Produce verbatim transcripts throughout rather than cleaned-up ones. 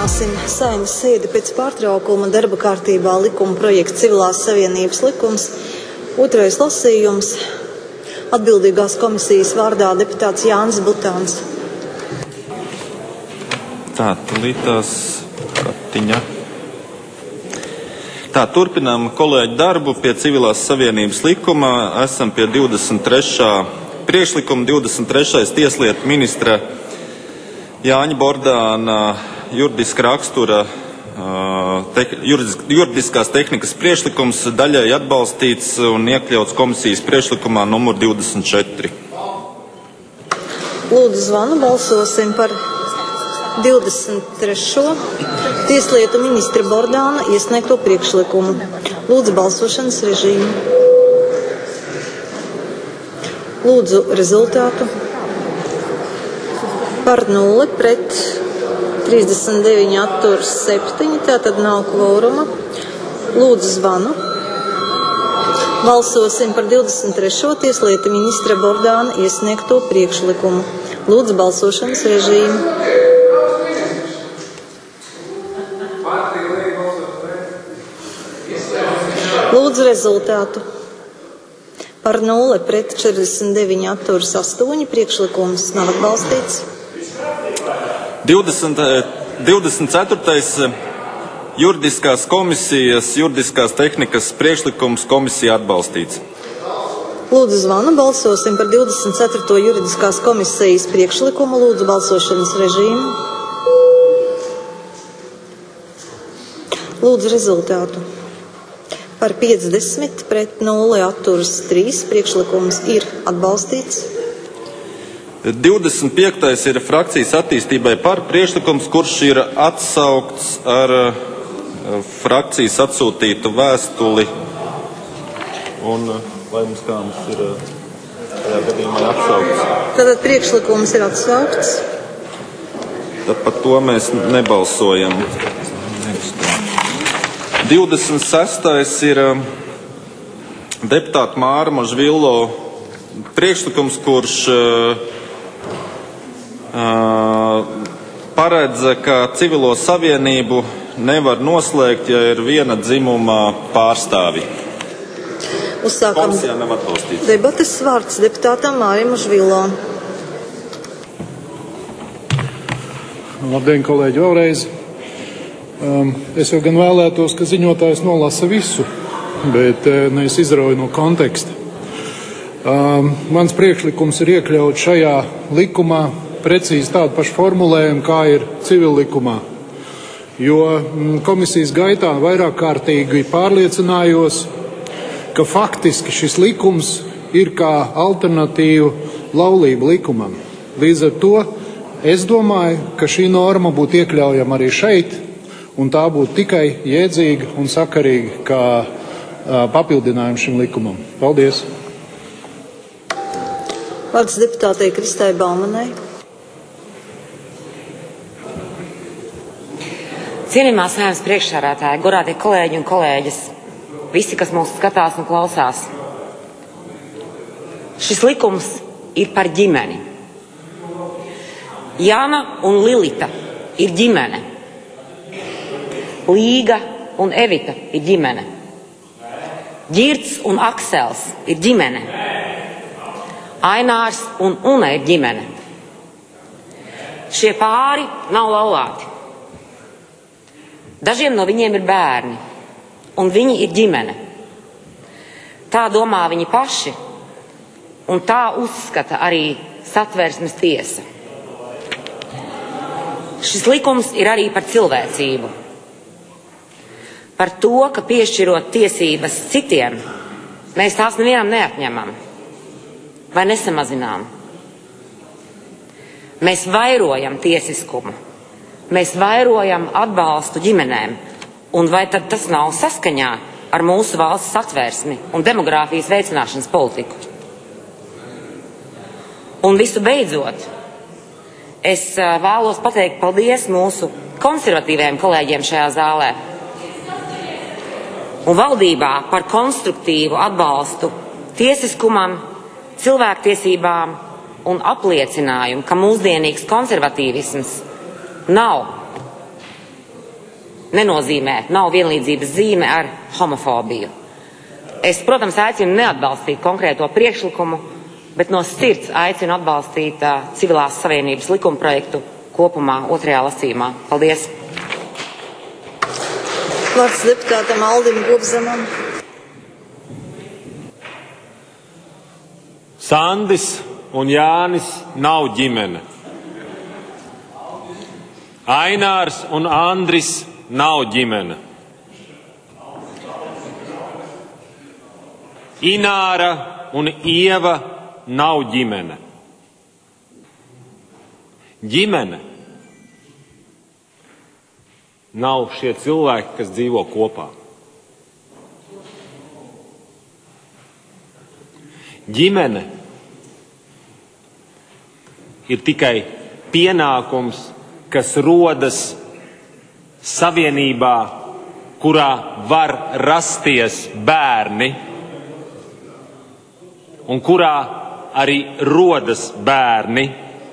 Turpināsim Saeimas sēdi pēc pārtraukuma. Darba kārtībā likuma projekts Civilās savienības likums. Otrais lasījums. Atbildīgās komisijas vārdā deputāts Jānis Butāns. Tā, tulītās kartiņa. Tā, turpinām kolēģi darbu pie Civilās savienības likuma. Esam pie divdesmit trešā priekšlikuma, divdesmit trešais tieslietu ministra Jāņa Bordāna juridiska rakstura, te, juridis, juridiskās tehnikas priekšlikums daļai atbalstīts un iekļauts komisijas priekšlikumā numur divdesmit četri. Lūdzu zvanu, balsosim par divdesmit trešo tieslietu ministra Bordāna iesniegto priekšlikumu. Lūdzu balsošanas režīmu. Lūdzu rezultātu. Par nulli pret trīsdesmit deviņi atturas septiņi, tātad nav kvoruma. Lūdzu zvanu. Balsosim par divdesmit trešo tieslietu ministra Bordāna iesniegto priekšlikumu. Lūdzu balsošanas režīmu. Lūdzu rezultātu. Par nulli pret četrdesmit deviņi atturas astoņi, priekšlikums nav atbalstīts. divdesmit ceturtais juridiskās komisijas, juridiskās tehnikas priekšlikums komisija atbalstīts. Lūdzu zvanu, balsosim par divdesmit ceturto juridiskās komisijas priekšlikumu. Lūdzu balsošanas režīmu. Lūdzu rezultātu. Par piecdesmit pret nulli atturas trīs, priekšlikums ir atbalstīts. divdesmit piektais ir frakcijas attīstībai par priekšlikums, kurš ir atsaukts ar frakcijas atsūtītu vēstuli. Un vai mums kā mums ir tajā gadījumā atsaukts? Tātad priekšlikums ir atsaukts. Tad par to mēs nebalsojam. divdesmit sestais ir deputāta Māra Mažvillo priekšlikums, kurš paredz, ka civilo savienību nevar noslēgt, ja ir viena dzimuma pārstāvi. Uzsākam debates, vārds deputātam Mārim Mažvillo. Labdien, kolēģi, vēlreiz. Um, es jau gan vēlētos, ka ziņotājs nolasa visu, bet ne es izrauju no konteksta. Um, mans priekšlikums ir iekļaut šajā likumā precīzi tādu pašu formulējumu, kā ir civillikumā. Jo komisijas gaitā vairāk kārtīgi pārliecinājos, ka faktiski šis likums ir kā alternatīva laulību likumam. Līdz ar to es domāju, ka šī norma būtu iekļaujama arī šeit, un tā būtu tikai jēdzīga un sakarīga kā uh, papildinājums šim likumam. Paldies! Vārds deputātei Kristai Baumanai. Cienījamā Saeimas priekšsēdētāja, godātie kolēģi un kolēģis, visi, kas mūs skatās un klausās. Šis likums ir par ģimeni. Jana un Lilita ir ģimene. Līga un Evita ir ģimene. Ģirds un Aksels ir ģimene. Ainārs un Una ir ģimene. Šie pāri nav laulāti. Dažiem no viņiem ir bērni, un viņi ir ģimene. Tā domā viņi paši, un tā uzskata arī Satversmes tiesa. Šis likums ir arī par cilvēcību. Par to, ka piešķirot tiesības citiem, mēs tās nevienam neatņemam vai nesamazinām. Mēs vairojam tiesiskumu. Mēs vairojam atbalstu ģimenēm, un vai tad tas nav saskaņā ar mūsu valsts satvērsmi un demogrāfijas veicināšanas politiku? Un visu beidzot, es vēlos pateikt paldies mūsu konservatīviem kolēģiem šajā zālē un valdībā par konstruktīvu atbalstu tiesiskumam, cilvēktiesībām un apliecinājumu, ka mūsdienīgs konservatīvisms nav nenozīmē, nav vienlīdzības zīme ar homofobiju. Es, protams, aicinu neatbalstīt konkrēto priekšlikumu, bet no sirds aicinu atbalstīt uh, civilās savienības likuma projektu kopumā otrajā lasījumā. Paldies! Vārds deputātam Aldim Gobzemam. Sandis un Jānis nav ģimene. Ainārs un Andris nav ģimene. Ināra un Ieva nav ģimene. Ģimene nav šie cilvēki, kas dzīvo kopā. Ģimene ir tikai pienākums, kas rodas savienībā, kurā var rasties bērni un kurā arī rodas bērni.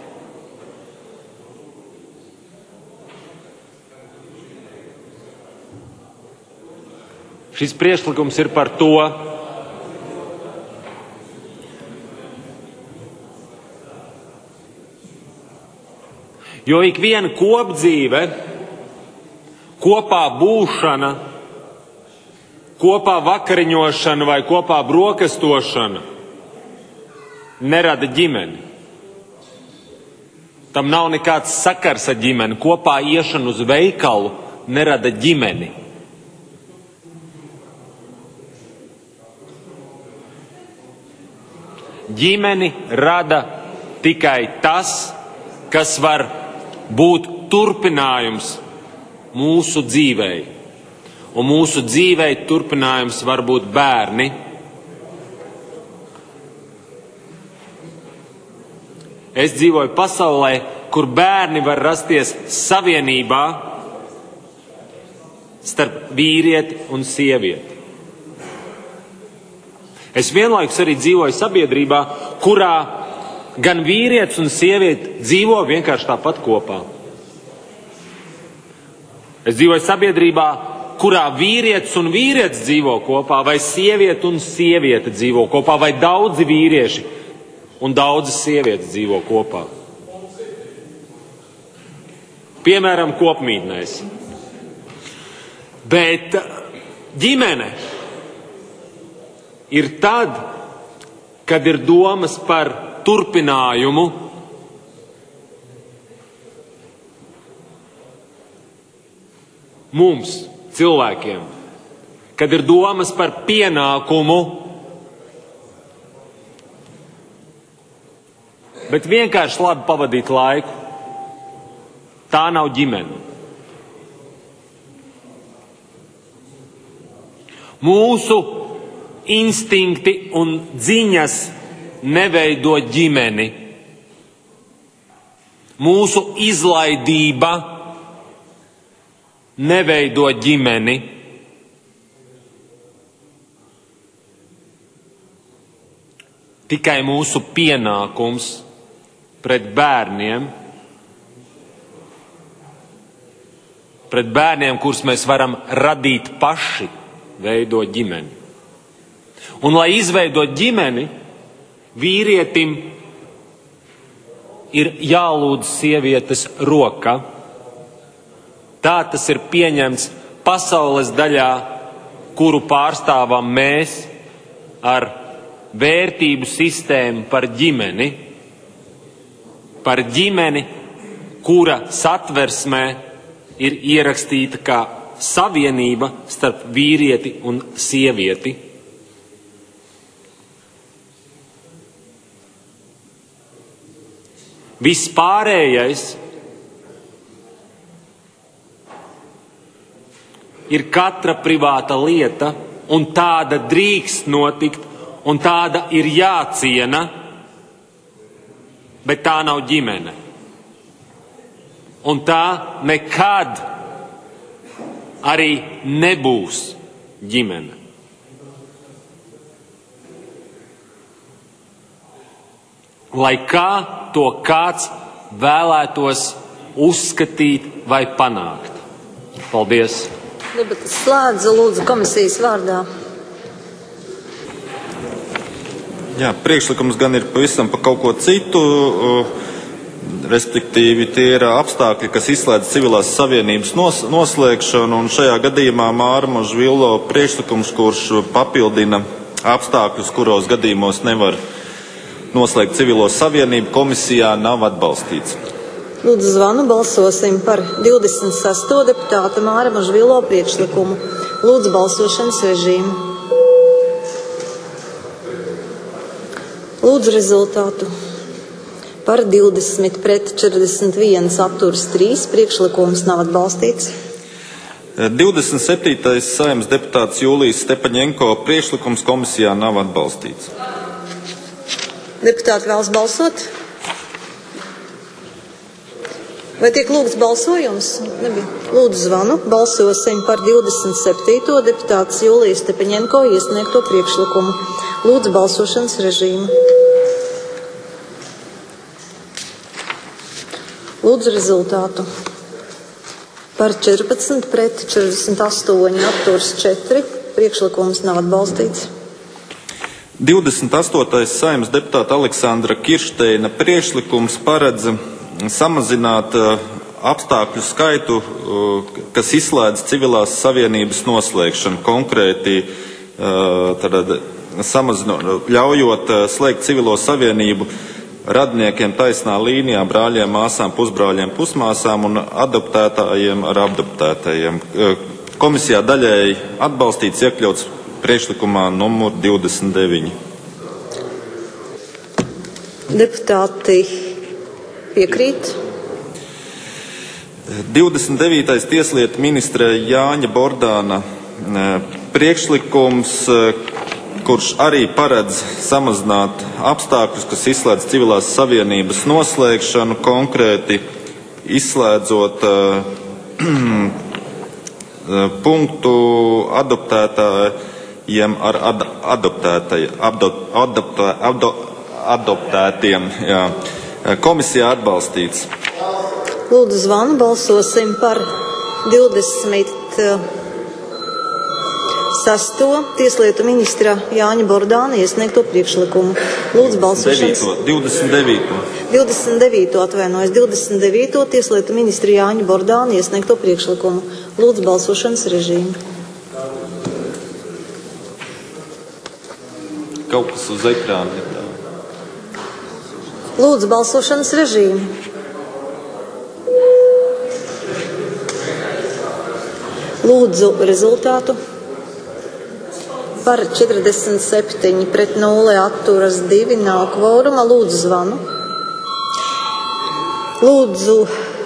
Šis priekšlikums ir par to, jo ikviena kopdzīve, kopā būšana, kopā vakariņošana vai kopā brokastošana nerada ģimeni. Tam nav nekāds sakars ar ģimeni. Kopā iešana uz veikalu nerada ģimeni. Ģimeni rada tikai tas, kas var būt turpinājums mūsu dzīvei. Un mūsu dzīvei turpinājums var būt bērni. Es dzīvoju pasaulē, kur bērni var rasties savienībā starp vīrieti un sievieti. Es vienlaikus arī dzīvoju sabiedrībā, kurā gan vīrietis un sieviete dzīvo vienkārši tāpat kopā. Es dzīvoju sabiedrībā, kurā vīrietis un vīrietis dzīvo kopā, vai sieviete un sieviete dzīvo kopā, vai daudzi vīrieši un daudzas sievietes dzīvo kopā. Piemēram, kopmītnēs. Bet ģimene ir tad, kad ir domas par turpinājumu, mums, cilvēkiem, kad ir domas par pienākumu, bet vienkārši labi pavadīt laiku. Tā nav ģimene. Mūsu instinkti un dziņas neveido ģimeni. Mūsu izlaidība neveido ģimeni. Tikai mūsu pienākums pret bērniem, pret bērniem, kurus mēs varam radīt paši, veido ģimeni. Un, lai izveidot ģimeni, vīrietim ir jālūdz sievietes roka. Tā tas ir pieņemts pasaules daļā, kuru pārstāvam mēs ar vērtību sistēmu par ģimeni, par ģimeni, kura satversmē ir ierakstīta kā savienība starp vīrieti un sievieti. Viss pārējais ir katra privāta lieta, un tāda drīkst notikt, un tāda ir jāciena, bet tā nav ģimene. Un tā nekad arī nebūs ģimene. Lai kā to kāds vēlētos uzskatīt vai panākt. Paldies! Debatas slēdzu, lūdzu komisijas vārdā. Jā, priekšlikums gan ir pavisam pa kaut ko citu, respektīvi tie ir apstākļi, kas izslēdz civilās savienības nos, noslēgšanu, un šajā gadījumā Mārmoža Villo priekšlikums, kurš papildina apstākļus, kuros gadījumos nevar noslēgt civilo savienību, komisijā nav atbalstīts. Lūdzu zvanu, balsosim par divdesmit sesto deputāta Mārmoža Villo priekšlikumu. Lūdzu balsošanas režīmu. Lūdzu rezultātu. Par divdesmit pret četrdesmit viens atturas trīs. Priekšlikums nav atbalstīts. divdesmit septītais Saeimas deputāts Jūlijas Stepaņenko priekšlikums komisijā nav atbalstīts. Deputāti vēlas balsot? Vai tiek lūgts balsojums? Nebija. Lūdzu zvanu. Balsosim par divdesmit septīto deputāts Jūlijas Stepaņenko iesniegto priekšlikumu. Lūdzu balsošanas režīmu. Lūdzu rezultātu. Par četrpadsmit pret četrdesmit astoņi atturas četri. Priekšlikums nav atbalstīts. divdesmit astotais Saeimas deputāta Aleksandra Kiršteina priekšlikums paredz samazināt apstākļu skaitu, kas izslēdz civilās savienības noslēgšanu, konkrēti tad, samazinot, ļaujot slēgt civilo savienību radniekiem taisnā līnijā, brāļiem, māsām, pusbrāļiem, pusmāsām un adoptētājiem ar adoptētājiem. Komisijā daļēji atbalstīts iekļauts priekšlikumā numur divdesmit deviņi. Deputāti piekrīt. divdesmit devītais Tieslietu ministra Jāņa Bordāna priekšlikums, kurš arī paredz samazināt apstākļus, kas izslēdz civilās savienības noslēgšanu, konkrēti izslēdzot uh, punktu adoptētājiem ar ad, adoptētājiem, adop, adoptē, ado, adoptētiem. Jā. Komisijā atbalstīts. Lūdzu zvanu, balsosim par divdesmit sesto Tieslietu ministra Jāņa Bordāna iesniegto priekšlikumu. Lūdzu balsošanas. divdesmit devīto divdesmit devīto atvainojas. divdesmit devīto Tieslietu ministra Jāņa Bordāna iesniegto priekšlikumu. Lūdzu balsošanas režīmu. Kaut kas uz ekrāna ir tā. Lūdzu balsošanas režīmu. Lūdzu rezultātu. Par četrdesmit septiņi pret nulli atturas divi, nav kvoruma. Lūdzu zvanu. Lūdzu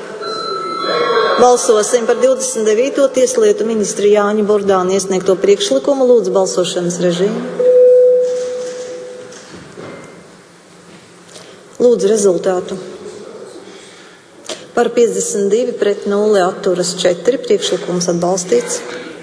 balsosim par divdesmit devīto Tieslietu ministra Jāņa Bordāna iesniegto priekšlikumu. Lūdzu balsošanas režīmu. Lūdzu rezultātu. Par piecdesmit divi pret nulli atturas četri. Priekšlikums atbalstīts.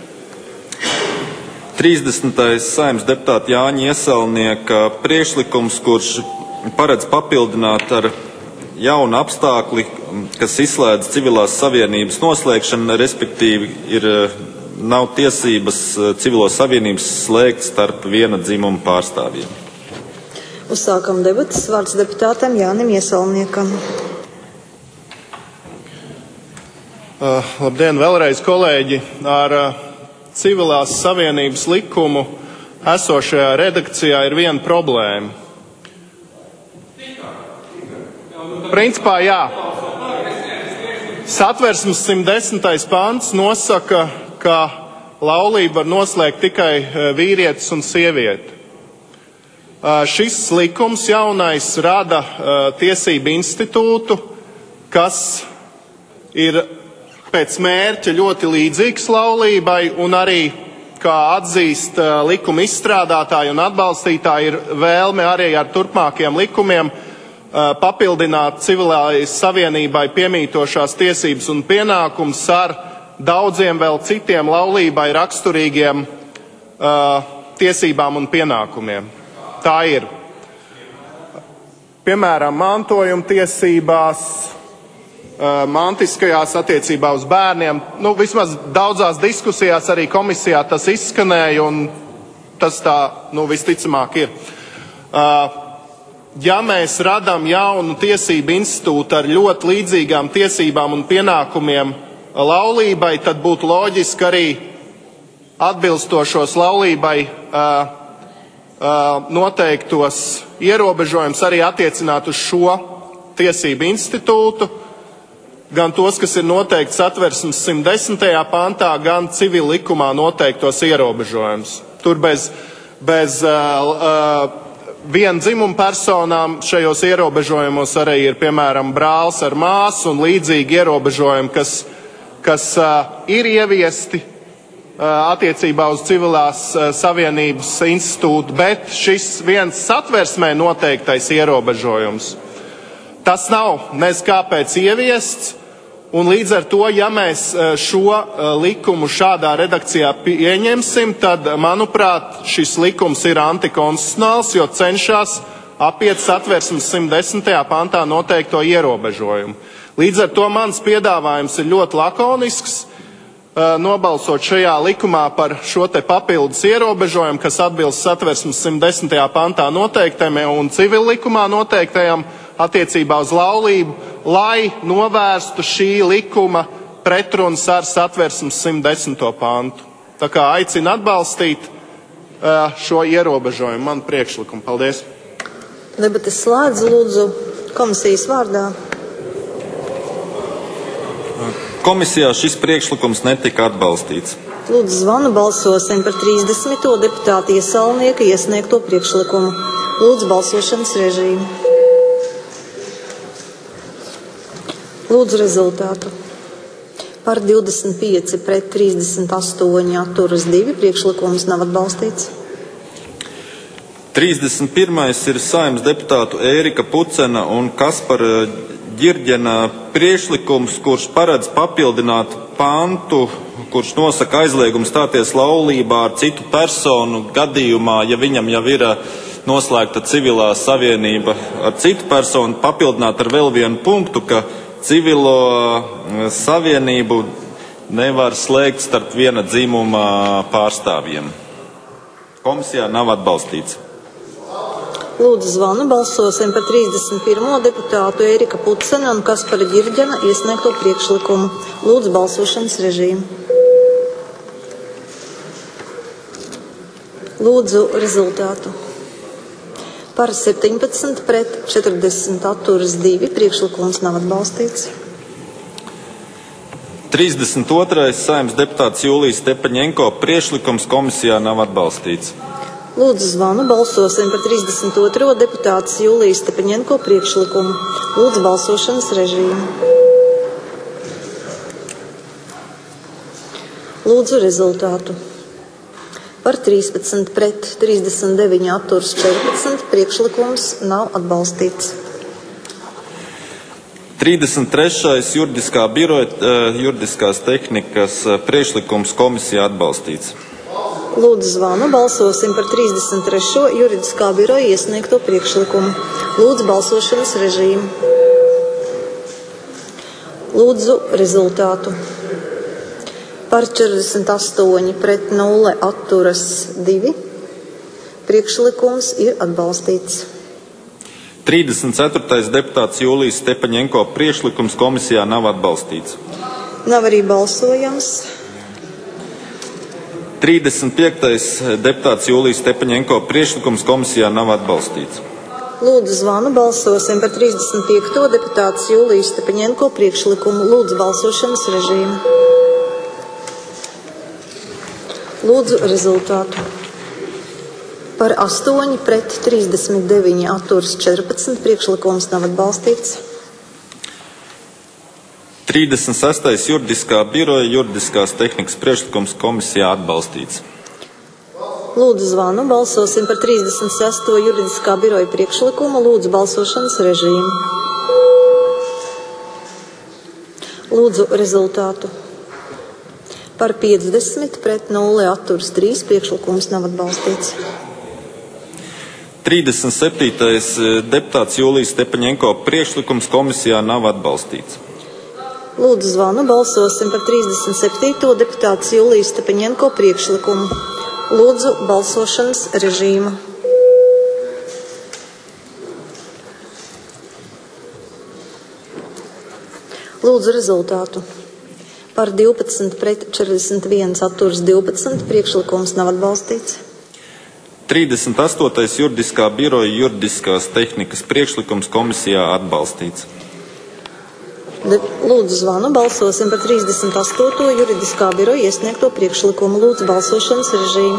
trīsdesmitais Saeimas deputāta Jāņa Ieselnieka priekšlikums, kurš paredz papildināt ar jaunu apstākli, kas izslēdz civilās savienības noslēgšanu, respektīvi ir, nav tiesības civilo savienības slēgt starp viena dzimuma pārstāvjiem. Uzsākam debatas. Vārds deputātam Jānim Ieselniekam. Uh, labdien, vēlreiz, kolēģi! Ar uh, civilās savienības likumu esošajā redakcijā ir viena problēma. Principā jā. Satversmes simt desmitais pants nosaka, ka laulību var noslēgt tikai vīrietis un sieviete. Šis likums jaunais rada tiesību institūtu, kas ir pēc mērķa ļoti līdzīgs laulībai, un arī, kā atzīst likuma izstrādātāji un atbalstītāji, ir vēlme arī ar turpmākiem likumiem papildināt civilai savienībai piemītošās tiesības un pienākums ar daudziem vēl citiem laulībai raksturīgiem uh, tiesībām un pienākumiem. Tā ir. Piemēram, mantojuma tiesībās, mantiskajās attiecībā uz bērniem. Nu, vismaz daudzās diskusijās arī komisijā tas izskanēja, un tas tā nu, visticamāk ir. Ja mēs radām jaunu tiesību institūtu ar ļoti līdzīgām tiesībām un pienākumiem laulībai, tad būtu loģiski arī atbilstošos laulībai noteiktos ierobežojums arī attiecināt uz šo tiesību institūtu, gan tos, kas ir noteikti Satversmes simt desmitajā pantā, gan civil likumā noteiktos ierobežojumus. Tur bez, bez uh, uh, viena dzimuma personām šajos ierobežojumos arī ir, piemēram, brālis ar māsu un līdzīgi ierobežojumi, kas, kas uh, ir ieviesti attiecībā uz civilās savienības institūtu, bet šis viens Satversmē noteiktais ierobežojums. Tas nav nez kāpēc ieviests, un līdz ar to, ja mēs šo likumu šādā redakcijā pieņemsim, tad, manuprāt, šis likums ir antikonstitucionāls, jo cenšas apiet Satversmes simt desmitajā pantā noteikto ierobežojumu. Līdz ar to mans piedāvājums ir ļoti lakonisks, nobalsot šajā likumā par šo te papildus ierobežojumu, kas atbilst Satversmes simt desmitajā pantā noteiktajam un civil likumā noteiktajam attiecībā uz laulību, lai novērstu šī likuma pretrunas ar Satversmes simt desmito pantu. Tā kā aicinu atbalstīt šo ierobežojumu, man priekšlikumu. Paldies. Debates slēdz, lūdzu, komisijas vārdā. Komisijā šis priekšlikums netika atbalstīts. Lūdzu, zvanu balsosim par trīsdesmito deputāta Iesaulnieka iesniegto priekšlikumu. Lūdzu, balsošanas režīmu. Lūdzu, rezultātu. Par divdesmit pieci pret trīsdesmit astoņi atturas divi, priekšlikums nav atbalstīts. trīsdesmit pirmais ir Saeimas deputātu Ērika Pucena un Kaspara Ģirģena priekšlikums, kurš paredz papildināt pantu, kurš nosaka aizliegumu stāties laulībā ar citu personu gadījumā, ja viņam jau ir noslēgta civilā savienība ar citu personu, papildināt ar vēl vienu punktu, ka civilo savienību nevar slēgt starp viena dzimuma pārstāvjiem. Komisijā nav atbalstīts. Lūdzu, zvanu balsosim par trīsdesmit pirmo deputātu Ērika Pucena un Kaspara Ģirģena iesniegto priekšlikumu. Lūdzu, balsošanas režīmu. Lūdzu, rezultātu. Par septiņpadsmit pret četrdesmit atturas divi, priekšlikums nav atbalstīts. trīsdesmit otrais Saeimas deputāts Jūlijas Stepaņenko priekšlikums komisijā nav atbalstīts. Lūdzu, zvanu balsosim par trīsdesmit otro deputātas Jūlijas Stepaņenko priekšlikumu. Lūdzu, balsošanas režīmu. Lūdzu, rezultātu. Par trīspadsmit pret trīsdesmit deviņi atturas četrpadsmit, priekšlikums nav atbalstīts. trīsdesmit trešais juridiskā biroja juridiskās tehnikas priekšlikums komisijā atbalstīts. Lūdzu, zvanu balsosim par trīsdesmit trešo juridiskā biroja iesniegto priekšlikumu. Lūdzu, balsošanas režīmu. Lūdzu, rezultātu. Par četrdesmit astoņi pret nulle atturas divi. Priekšlikums ir atbalstīts. trīsdesmit ceturtais deputāts Jūlijas Stepaņenko priekšlikums komisijā nav atbalstīts. Nav arī balsojams. trīsdesmit piektais deputāts Jūlijas Stepaņenko priekšlikums komisijā nav atbalstīts. Lūdzu, zvanu balsosim par trīsdesmit piekto deputātas Jūlijas Stepaņenko priekšlikumu. Lūdzu, balsošanas režīmu. Lūdzu, rezultātu. Par astoņi pret trīsdesmit deviņi atturas četrpadsmit, priekšlikums nav atbalstīts. trīsdesmit sestais juridiskā biroja juridiskās tehnikas priekšlikums komisijā atbalstīts. Lūdzu, zvanu balsosim par trīsdesmit sesto juridiskā biroja priekšlikumu. Lūdzu, balsošanas režīmu. Lūdzu, rezultātu. Par piecdesmit pret nulle atturas trīs, priekšlikums nav atbalstīts. trīsdesmit septītais deputāts Jūlijas Stepaņenko priekšlikums komisijā nav atbalstīts. Lūdzu zvanu, balsosim par trīsdesmit septīto deputāts Julijas Stepaņenko priekšlikumu. Lūdzu balsošanas režīmu. Lūdzu rezultātu. Par divpadsmit pret četrdesmit viens atturas divpadsmit, priekšlikums nav atbalstīts. trīsdesmit astotais juridiskā biroja juridiskās tehnikas priekšlikums komisijā atbalstīts. Lūdzu zvanu, balsosim par trīsdesmit astoto juridiskā biroja iesniegto priekšlikumu. Lūdzu balsošanas režīmu.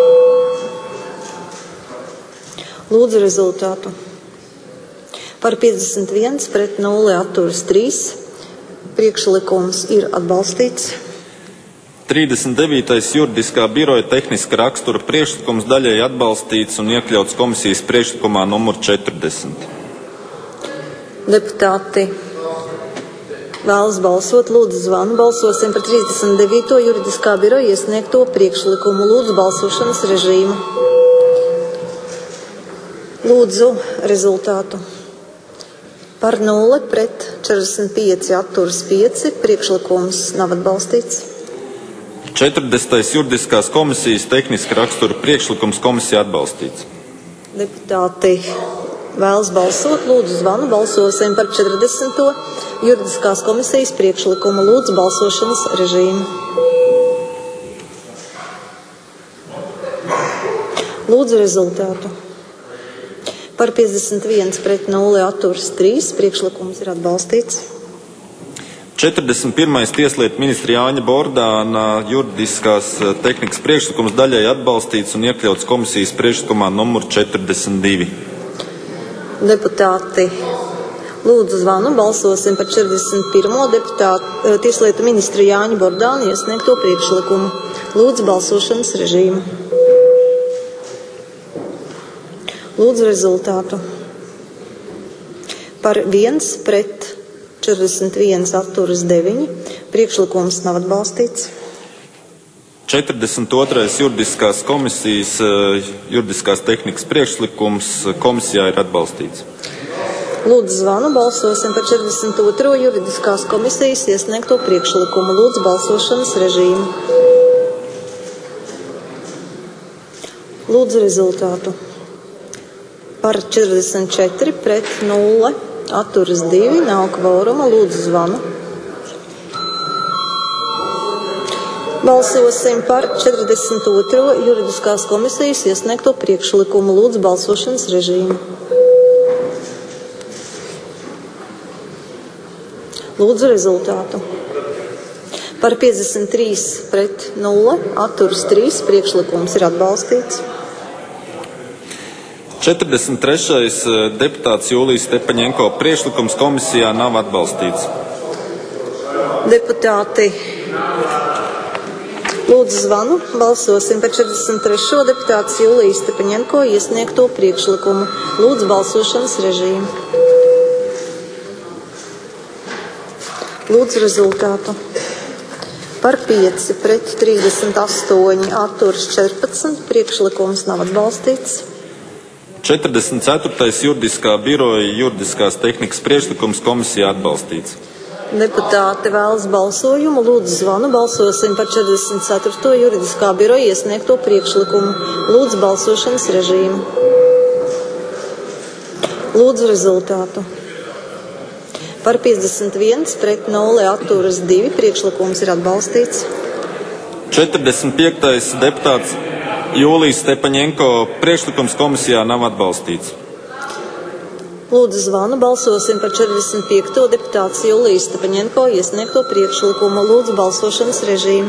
Lūdzu rezultātu. Par piecdesmit viens pret nulle atturas trīs. Priekšlikums ir atbalstīts. trīsdesmit devītais juridiskā biroja tehniska rakstura priekšlikums daļēji atbalstīts un iekļauts komisijas priekšlikumā numur četrdesmit. Deputāti vēlas balsot. Lūdzu zvanu, balsosim par trīsdesmit devīto juridiskā biroja iesniegto priekšlikumu. Lūdzu balsošanas režīmu. Lūdzu rezultātu. Par nulle pret četrdesmit pieci atturas pieci. Priekšlikums nav atbalstīts. četrdesmitais juridiskās komisijas tehniska rakstura priekšlikums komisijā atbalstīts. Deputāti vēlas balsot. Lūdzu zvanu, balsosim par četrdesmito juridiskās komisijas priekšlikumu. Lūdzu balsošanas režīmu. Lūdzu rezultātu. Par piecdesmit viens pret nulle atturas trīs. Priekšlikums ir atbalstīts. četrdesmit pirmais tieslietu ministra Jāņa Bordāna juridiskās tehnikas priekšlikums daļēji atbalstīts un iekļauts komisijas priekšlikumā numur četrdesmit divi. Deputāti, lūdzu zvanu, balsosim par četrdesmit pirmo deputātu tieslietu ministra Jāņa Bordāna iesniegto priekšlikumu. Lūdzu balsošanas režīmu. Lūdzu rezultātu. Par viens pret četrdesmit viens atturas deviņi. Priekšlikums nav atbalstīts. četrdesmit otrais juridiskās komisijas juridiskās tehnikas priekšlikums komisijā ir atbalstīts. Lūdzu zvanu, balsosim par četrdesmit otro juridiskās komisijas iesniegto priekšlikumu. Lūdzu balsošanas režīmu. Lūdzu rezultātu. Par četrdesmit četri pret nulle atturas divi. Nav kvoruma. Lūdzu zvanu. Balsosim par četrdesmit otro juridiskās komisijas iesniegto priekšlikumu. Lūdzu balsošanas režīmu. Lūdzu rezultātu. Par piecdesmit trīs pret nulle atturas trīs. Priekšlikums ir atbalstīts. četrdesmit trešais deputāts Julijas Stepaņenko priekšlikums komisijā nav atbalstīts. Deputāti, lūdzu zvanu, balsosim par četrdesmit trešo deputāts Julijas Stepaņenko iesniegto priekšlikumu. Lūdzu balsošanas režīmu. Lūdzu rezultātu. Par pieci pret trīsdesmit astoņi atturas četrpadsmit. Priekšlikums nav atbalstīts. četrdesmit ceturtais juridiskā biroja juridiskās tehnikas priekšlikums komisijā atbalstīts. Deputāti vēlas balsojumu. Lūdzu zvanu, balsosim par četrdesmit ceturto juridiskā biroja iesniegto priekšlikumu. Lūdzu balsošanas režīmu. Lūdzu rezultātu. Par piecdesmit viens pret nulle atturas divi. Priekšlikums ir atbalstīts. četrdesmit piektais deputāts Julijas Stepaņenko priekšlikums komisijā nav atbalstīts. Lūdzu zvanu, balsosim par četrdesmit piekto deputāts Julijas Stepaņenko iesniegto priekšlikumu. Lūdzu balsošanas režīmu.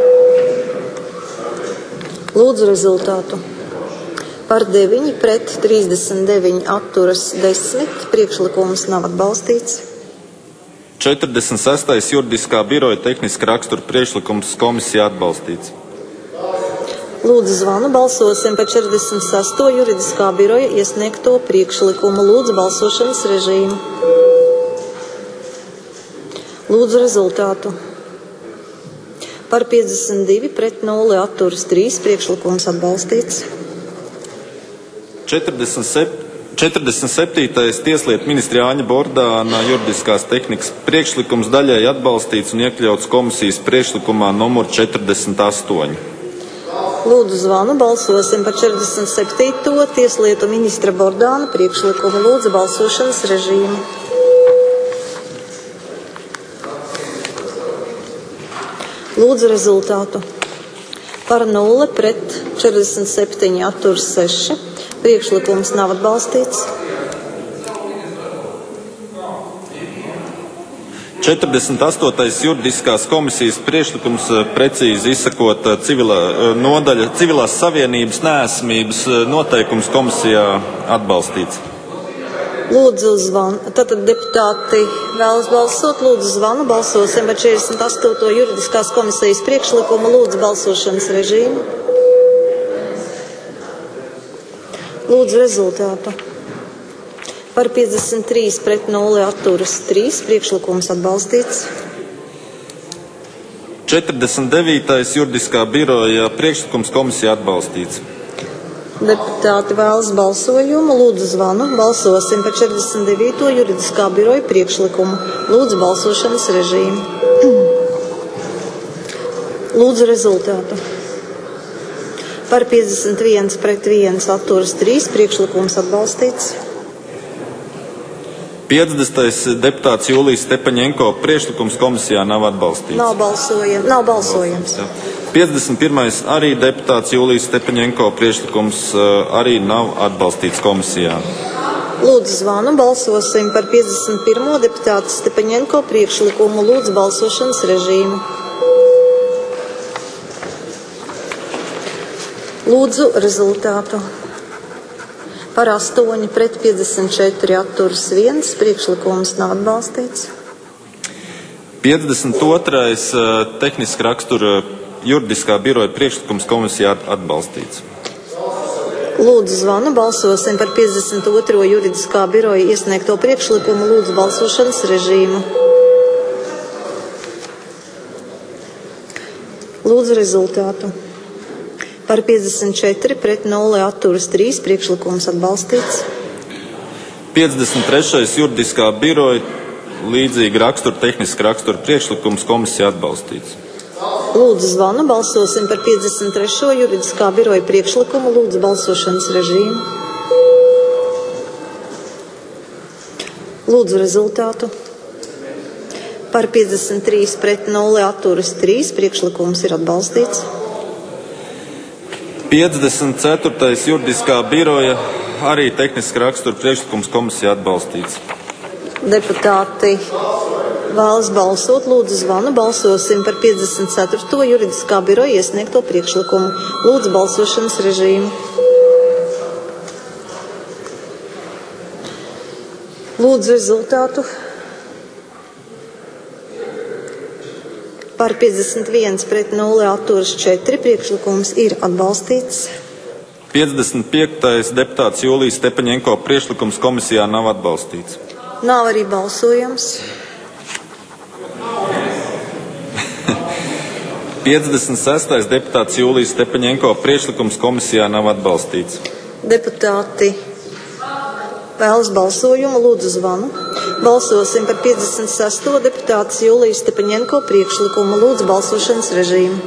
Lūdzu rezultātu. Par deviņi pret trīsdesmit deviņi atturas desmit. Priekšlikums nav atbalstīts. četrdesmit sestais juridiskā biroja tehniska rakstura priekšlikums komisijā atbalstīts. Lūdzu zvanu, balsosim par četrdesmit sesto juridiskā biroja iesniegto priekšlikumu. Lūdzu balsošanas režīmu. Lūdzu rezultātu. Par piecdesmit divi pret nulle atturas trīs. Priekšlikums atbalstīts. četrdesmit četrdesmit septītais Tieslietu ministra Jāņa Bordāna juridiskās tehnikas priekšlikums daļēji atbalstīts un iekļauts komisijas priekšlikumā numur četrdesmit astoņi. Lūdzu zvanu, balsosim par četrdesmit septīto Tieslietu ministra Bordāna priekšlikumu. Lūdzu balsošanas režīmu. Lūdzu rezultātu. Par nulle pret četrdesmit septiņi atturas seši. Priekšlikums nav atbalstīts. četrdesmit astotais juridiskās komisijas priekšlikums precīzi izsakot civilā, nodaļa civilās savienības neesamības noteikums komisijā atbalstīts. Lūdzu zvanu. Tātad deputāti vēlas balsot. Lūdzu zvanu. Balsosim par četrdesmit astoto juridiskās komisijas priekšlikumu. Lūdzu balsošanas režīmu. Lūdzu rezultātu. Par piecdesmit trīs pret nulle atturas trīs. Priekšlikums atbalstīts. četrdesmit devītais juridiskā biroja priekšlikums komisijā atbalstīts. Deputāti vēlas balsojumu. Lūdzu zvanu. Balsosim par četrdesmit devīto juridiskā biroja priekšlikumu. Lūdzu balsošanas režīmu. Lūdzu rezultātu. Par piecdesmit viens pret viens atturas trīs. Priekšlikums atbalstīts. piecdesmitais deputāts Jūlijas Stepaņenko priekšlikums komisijā nav atbalstīts. Nav balsojams. Nav balsojams. piecdesmit pirmais arī deputāts Jūlijas Stepaņenko priekšlikums arī nav atbalstīts komisijā. Lūdzu zvanu. Balsosim par piecdesmit pirmo deputāta Stepaņenko priekšlikumu. Lūdzu balsošanas režīmu. Lūdzu rezultātu. Par astoņi pret piecdesmit četri atturas viens. Priekšlikums nav atbalstīts. piecdesmit otrais tehniska rakstura juridiskā biroja priekšlikums komisijā atbalstīts. Lūdzu zvanu. Balsosim par piecdesmit otro juridiskā biroja iesniegto priekšlikumu. Lūdzu balsošanas režīmu. Lūdzu rezultātu. Par piecdesmit četri pret nulle atturas trīs. Priekšlikums atbalstīts. piecdesmit trešais juridiskā biroja līdzīga rakstura tehniska rakstura priekšlikums komisijā atbalstīts. Lūdzu zvanu. Balsosim par piecdesmit trešo juridiskā biroja priekšlikumu. Lūdzu balsošanas režīmu. Lūdzu rezultātu. Par piecdesmit trīs pret nulle atturas trīs. Priekšlikums ir atbalstīts. piecdesmit ceturtais juridiskā biroja arī tehniska rakstura priekšlikums komisijā atbalstīts. Deputāti vēlas balsot. Lūdzu zvanu. Balsosim par piecdesmit ceturto juridiskā biroja iesniegto priekšlikumu. Lūdzu balsošanas režīmu. Lūdzu rezultātu. Par piecdesmit viens pret nulle atturas četri. Priekšlikums ir atbalstīts. piecdesmit piektais deputāts Jūlijas Stepaņenko priekšlikums komisijā nav atbalstīts. Nav arī balsojams. piecdesmit sestais deputāts Jūlijas Stepaņenko priekšlikums komisijā nav atbalstīts. Deputāti vēlas balsojumu. Lūdzu zvanu. Balsosim par piecdesmit sesto deputātas Jūlijas Stepaņenko priekšlikumu. Lūdzu balsošanas režīmu.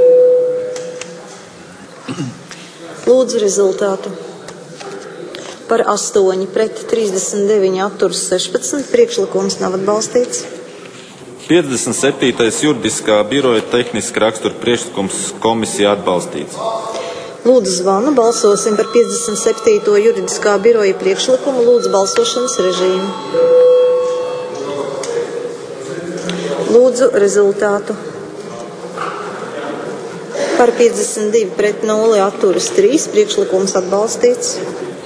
Lūdzu rezultātu. Par astoņi pret trīsdesmit deviņi atturas sešpadsmit. Priekšlikums nav atbalstīts. piecdesmit septītais juridiskā biroja tehniska rakstura priekšlikums komisijā atbalstīts. Lūdzu zvanu. Balsosim par piecdesmit septīto juridiskā biroja priekšlikumu. Lūdzu balsošanas režīmu. Lūdzu rezultātu. Par piecdesmit divi pret nulle atturas trīs. Priekšlikums atbalstīts.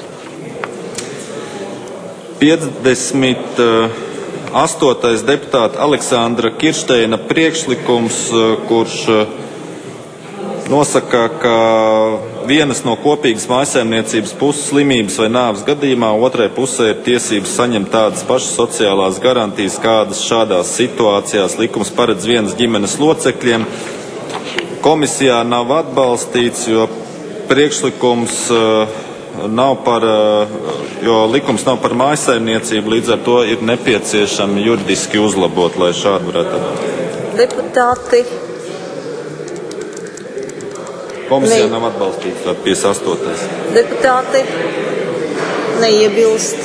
piecdesmit astotais deputāta Aleksandra Kirsteina priekšlikums, kurš nosaka, ka vienas no kopīgas mājsaimniecības puses slimības vai nāves gadījumā otrai pusē ir tiesības saņemt tādas pašas sociālās garantijas, kādas šādās situācijās likums paredz vienas ģimenes locekļiem. Komisijā nav atbalstīts, jo priekšlikums uh, nav par, jo likums nav par mājsaimniecību, līdz ar to ir nepieciešami juridiski uzlabot, lai šādi varētu atbalstīt. Deputāti. Komisijā ne... nav atbalstīts piecdesmit astotais. Deputāti neiebilst.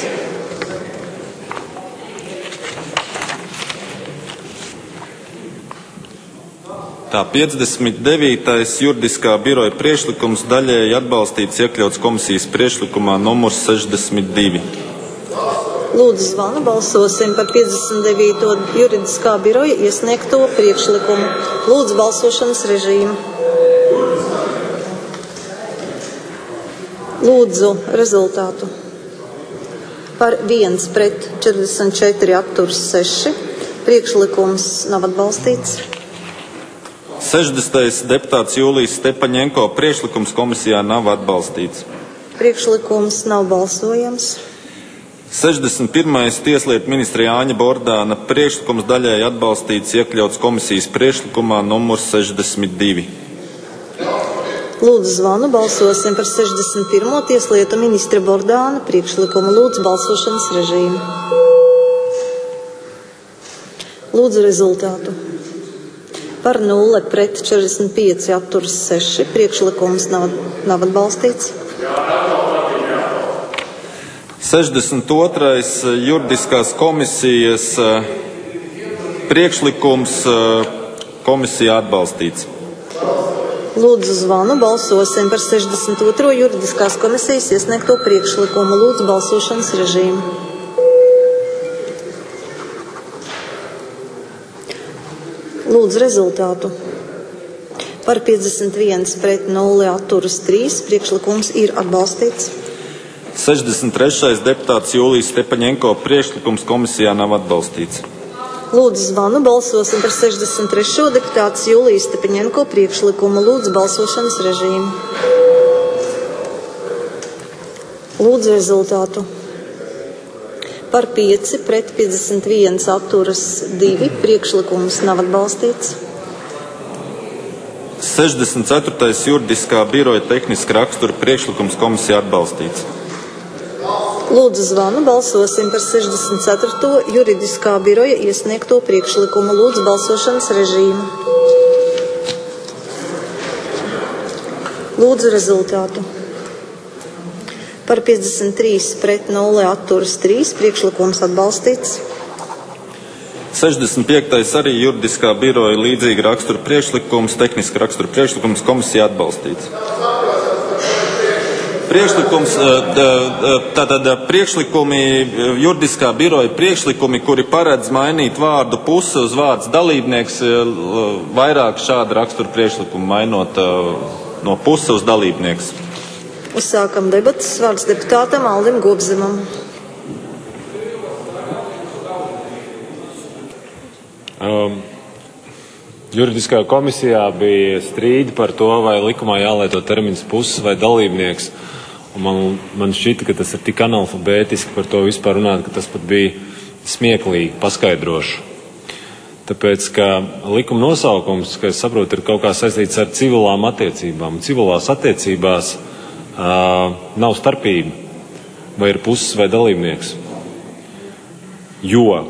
Tā piecdesmit devītais juridiskā biroja priekšlikums daļēji atbalstīts iekļauts komisijas priekšlikumā numurs sešdesmit divi. Lūdzu zvanu, balsosim par piecdesmit devīto juridiskā biroja iesniegto priekšlikumu. Lūdzu balsošanas režīmu. Lūdzu rezultātu. Par viens pret četrdesmit četri atturs seši. Priekšlikums nav atbalstīts. sešdesmitais deputāts Jūlijs Stepaņenko priekšlikums komisijā nav atbalstīts. Priekšlikums nav balsojams. sešdesmit pirmais Tieslietu ministra Jāņa Bordāna priekšlikums daļēji atbalstīts iekļauts komisijas priekšlikumā numurs sešdesmit divi. Lūdzu zvanu, balsosim par sešdesmit pirmo Tieslietu ministra Bordāna priekšlikumu. Lūdzu balsošanas režīmu. Lūdzu rezultātu. Par nulle pret četrdesmit pieci atturs seši. Priekšlikums nav, nav atbalstīts. sešdesmit otrais juridiskās komisijas priekšlikums komisijā atbalstīts. Lūdzu zvanu, balsosim par sešdesmit otro juridiskās komisijas iesniegto priekšlikumu. Lūdzu balsošanas režīmu. Lūdzu rezultātu. Par piecdesmit viens pret nulle atturas trīs. Priekšlikums ir atbalstīts. sešdesmit trešais deputāts Jūlijs Stepaņenko priekšlikums komisijā nav atbalstīts. Lūdzu zvanu, balsosim par sešdesmit trešo deputāts Jūlijas Stepaņenko priekšlikumu. Lūdzu balsošanas režīmu. Lūdzu rezultātu. Par pieci pret piecdesmit viens atturas divi. Priekšlikums nav atbalstīts. sešdesmit ceturtais juridiskā biroja tehniska rakstura priekšlikums komisijā atbalstīts. Lūdzu zvanu, balsosim par sešdesmit ceturto juridiskā biroja iesniegto priekšlikumu. Lūdzu balsošanas režīmu. Lūdzu rezultātu. Par piecdesmit trīs pret nulle atturas trīs. Priekšlikums atbalstīts. sešdesmit piektais arī juridiskā biroja līdzīga rakstura priekšlikums, tehniska rakstura priekšlikums komisijā atbalstīts. Priekšlikums, tātad priekšlikumi, juridiskā biroja priekšlikumi, kuri paredz mainīt vārdu puse uz vārds dalībnieks, vairāk šāda rakstura priekšlikumu mainot no puse uz dalībnieks. Uzsākam debatas. Vārds deputātam Aldim Gobzemam. Um, juridiskajā komisijā bija strīdi par to, vai likumā jālieto termins puses vai dalībnieks. Un man, man šķita, ka tas ir tik analfabētiski par to vispār runāt, ka tas pat bija smieklīgi, paskaidrošu. Tāpēc, ka likuma nosaukums, ka es saprotu, ir kaut kā saistīts ar civilām attiecībām. Civilās attiecībās uh, nav starpība, vai ir puses vai dalībnieks. Jo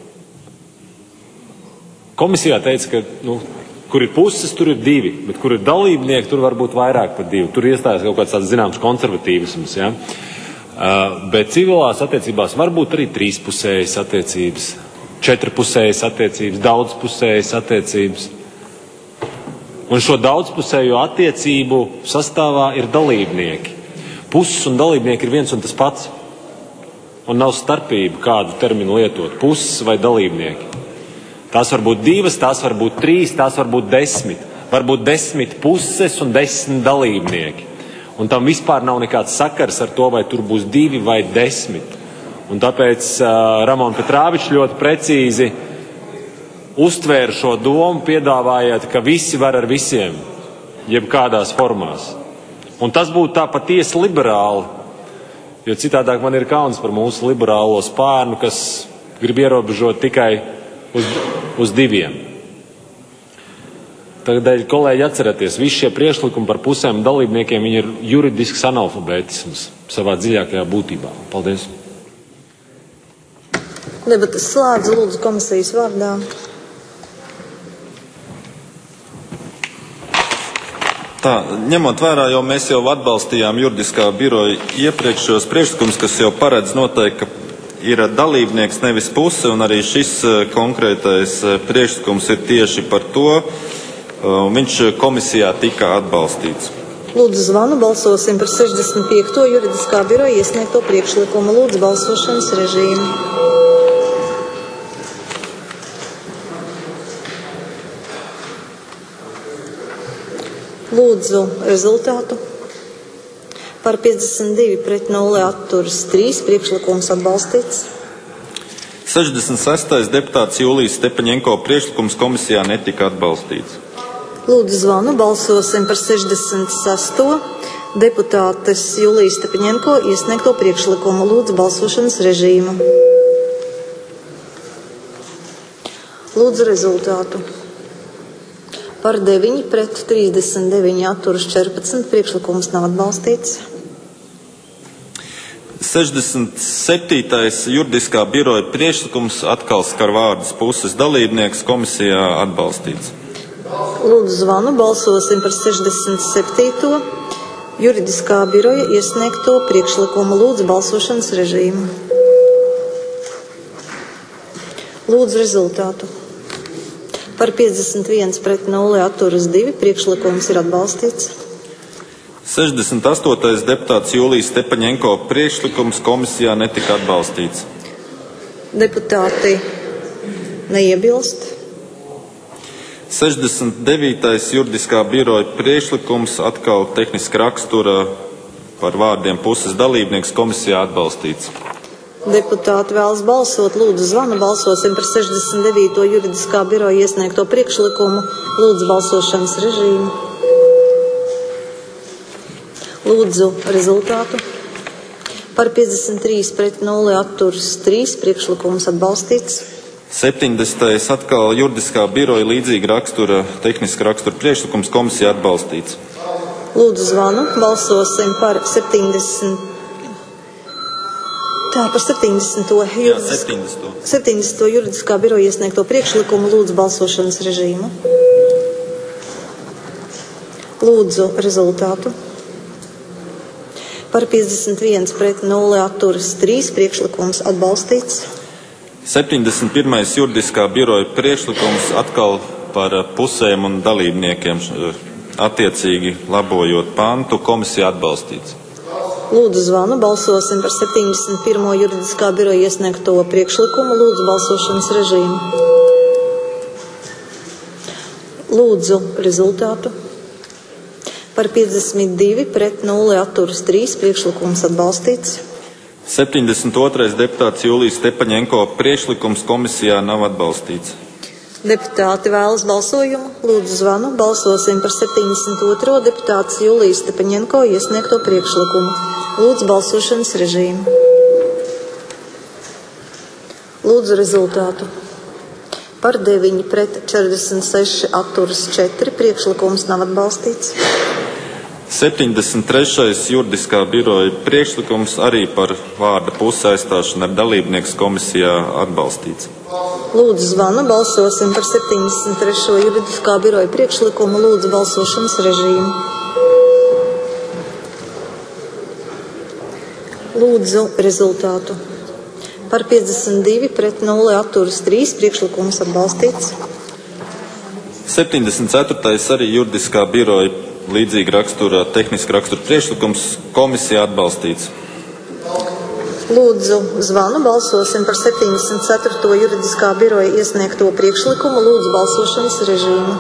komisijā teica, ka, nu, kur ir puses, tur ir divi, bet kur ir dalībnieki, tur var būt vairāk par divi. Tur iestājas kaut kāds tāds zināms konservatīvisms, ja? Uh, bet civilās attiecībās var būt arī trīspusējas attiecības, četrpusējas attiecības, daudzpusējas attiecības. Un šo daudzpusējo attiecību sastāvā ir dalībnieki. Puses un dalībnieki ir viens un tas pats. Un nav starpība, kādu terminu lietot, puses vai dalībnieki. Tās var būt divas, tās var būt trīs, tās var būt desmit. Var būt desmit puses un desmit dalībnieki. Un tam vispār nav nekāds sakars ar to, vai tur būs divi vai desmit. Un tāpēc uh, Ramon Petrāvičs ļoti precīzi uztvēra šo domu, piedāvājot, ka visi var ar visiem, jeb kādās formās. Un tas būtu tā patiesi liberāli, jo citādāk man ir kauns par mūsu liberālo spārnu, kas grib ierobežot tikai uz, uz diviem. Tādēļ, kolēģi, atcerieties, visi šie priekšlikumi par pusēm dalībniekiem, viņi ir juridisks analfabētisms. savā dziļākajā būtībā. Paldies! Debates slēdzu, lūdzu komisijas vārdā. Tā, ņemot vērā, jau mēs jau atbalstījām juridiskā biroja iepriekšējos priekšlikumus, kas jau paredz noteikti, ka ir dalībnieks, nevis puse, un arī šis konkrētais priekšlikums ir tieši par to. Viņš komisijā tika atbalstīts. Lūdzu zvanu, balsosim par sešdesmit piekto juridiskā biroja iesniegto priekšlikumu. Lūdzu balsošanas režīmu. Lūdzu rezultātu. Par piecdesmit divi pret nulli atturas trīs, priekšlikums atbalstīts. sešdesmit sestais deputāts Jūlijas Stepaņenko priekšlikums komisijā netika atbalstīts. Lūdzu zvanu, balsosim par sešdesmit sesto deputātes Jūlijas Stepaņenko iesniegto priekšlikumu. Lūdzu balsošanas režīmu. Lūdzu rezultātu. Par deviņi pret trīsdesmit deviņi atturas četrpadsmit, priekšlikums nav atbalstīts. sešdesmit septītais juridiskā biroja priekšlikums atkal skar vārdas puses dalībnieks, komisijā atbalstīts. Lūdzu zvanu, balsosim par sešdesmit septīto juridiskā biroja iesniegto priekšlikumu. Lūdzu balsošanas režīmu. Lūdzu rezultātu. Par piecdesmit viens pret nulli atturas divi, priekšlikums ir atbalstīts. sešdesmit astotais deputāts Jūlijas Stepaņenko priekšlikums komisijā netika atbalstīts. Deputāti neiebilst. sešdesmit devītais juridiskā biroja priekšlikums atkal tehniska rakstura par vārdiem puses dalībnieks komisijā atbalstīts. Deputāti vēlas balsot. Lūdzu zvanu, balsosim par sešdesmit devīto juridiskā biroja iesniegto priekšlikumu. Lūdzu balsošanas režīmu. Lūdzu rezultātu. Par piecdesmit trīs pret nulli atturas trīs, priekšlikums atbalstīts. septiņdesmitais atkal juridiskā biroja līdzīga rakstura, tehniska rakstura priekšlikums komisijā atbalstīts. Lūdzu zvanu, balsosim par septiņdesmit. Tā par septiņdesmito juridiskā, septiņdesmito juridiskā biroja iesniegto priekšlikumu. Lūdzu balsošanas režīmu. Lūdzu rezultātu. Par piecdesmit viens pret nulli atturas trīs, priekšlikums atbalstīts. septiņdesmit pirmais juridiskā biroja priekšlikums atkal par pusēm un dalībniekiem, attiecīgi labojot pantu, komisija atbalstīts. Lūdzu zvanu, balsosim par septiņdesmit pirmo juridiskā biroja iesniegto priekšlikumu. Lūdzu balsošanas režīmu. Lūdzu rezultātu. Par piecdesmit divi pret nulli atturas trīs, priekšlikums atbalstīts. septiņdesmit otrais deputāts Jūlijas Stepaņenko priekšlikums komisijā nav atbalstīts. Deputāti vēlas balsojumu. Lūdzu zvanu, balsosim par septiņdesmit otro deputāts Jūlijas Stepaņenko iesniegto priekšlikumu. Lūdzu balsošanas režīmu. Lūdzu rezultātu. Par deviņi pret četrdesmit seši atturas četri, priekšlikums nav atbalstīts. septiņdesmit trešais juridiskā biroja priekšlikums arī par vārda pusi aizstāšanu ar dalībnieks komisijā atbalstīts. Lūdzu zvanu, balsosim par septiņdesmit trešo juridiskā biroja priekšlikumu. Lūdzu balsošanas režīmu. Lūdzu rezultātu. Par piecdesmit divi pret nulli atturas trīs, priekšlikums atbalstīts. septiņdesmit ceturtais arī juridiskā biroja līdzīga rakstura, tehniska rakstura priekšlikums komisijā atbalstīts. Lūdzu zvanu, balsosim par septiņdesmit ceturto juridiskā biroja iesniegto priekšlikumu. Lūdzu balsošanas režīmu.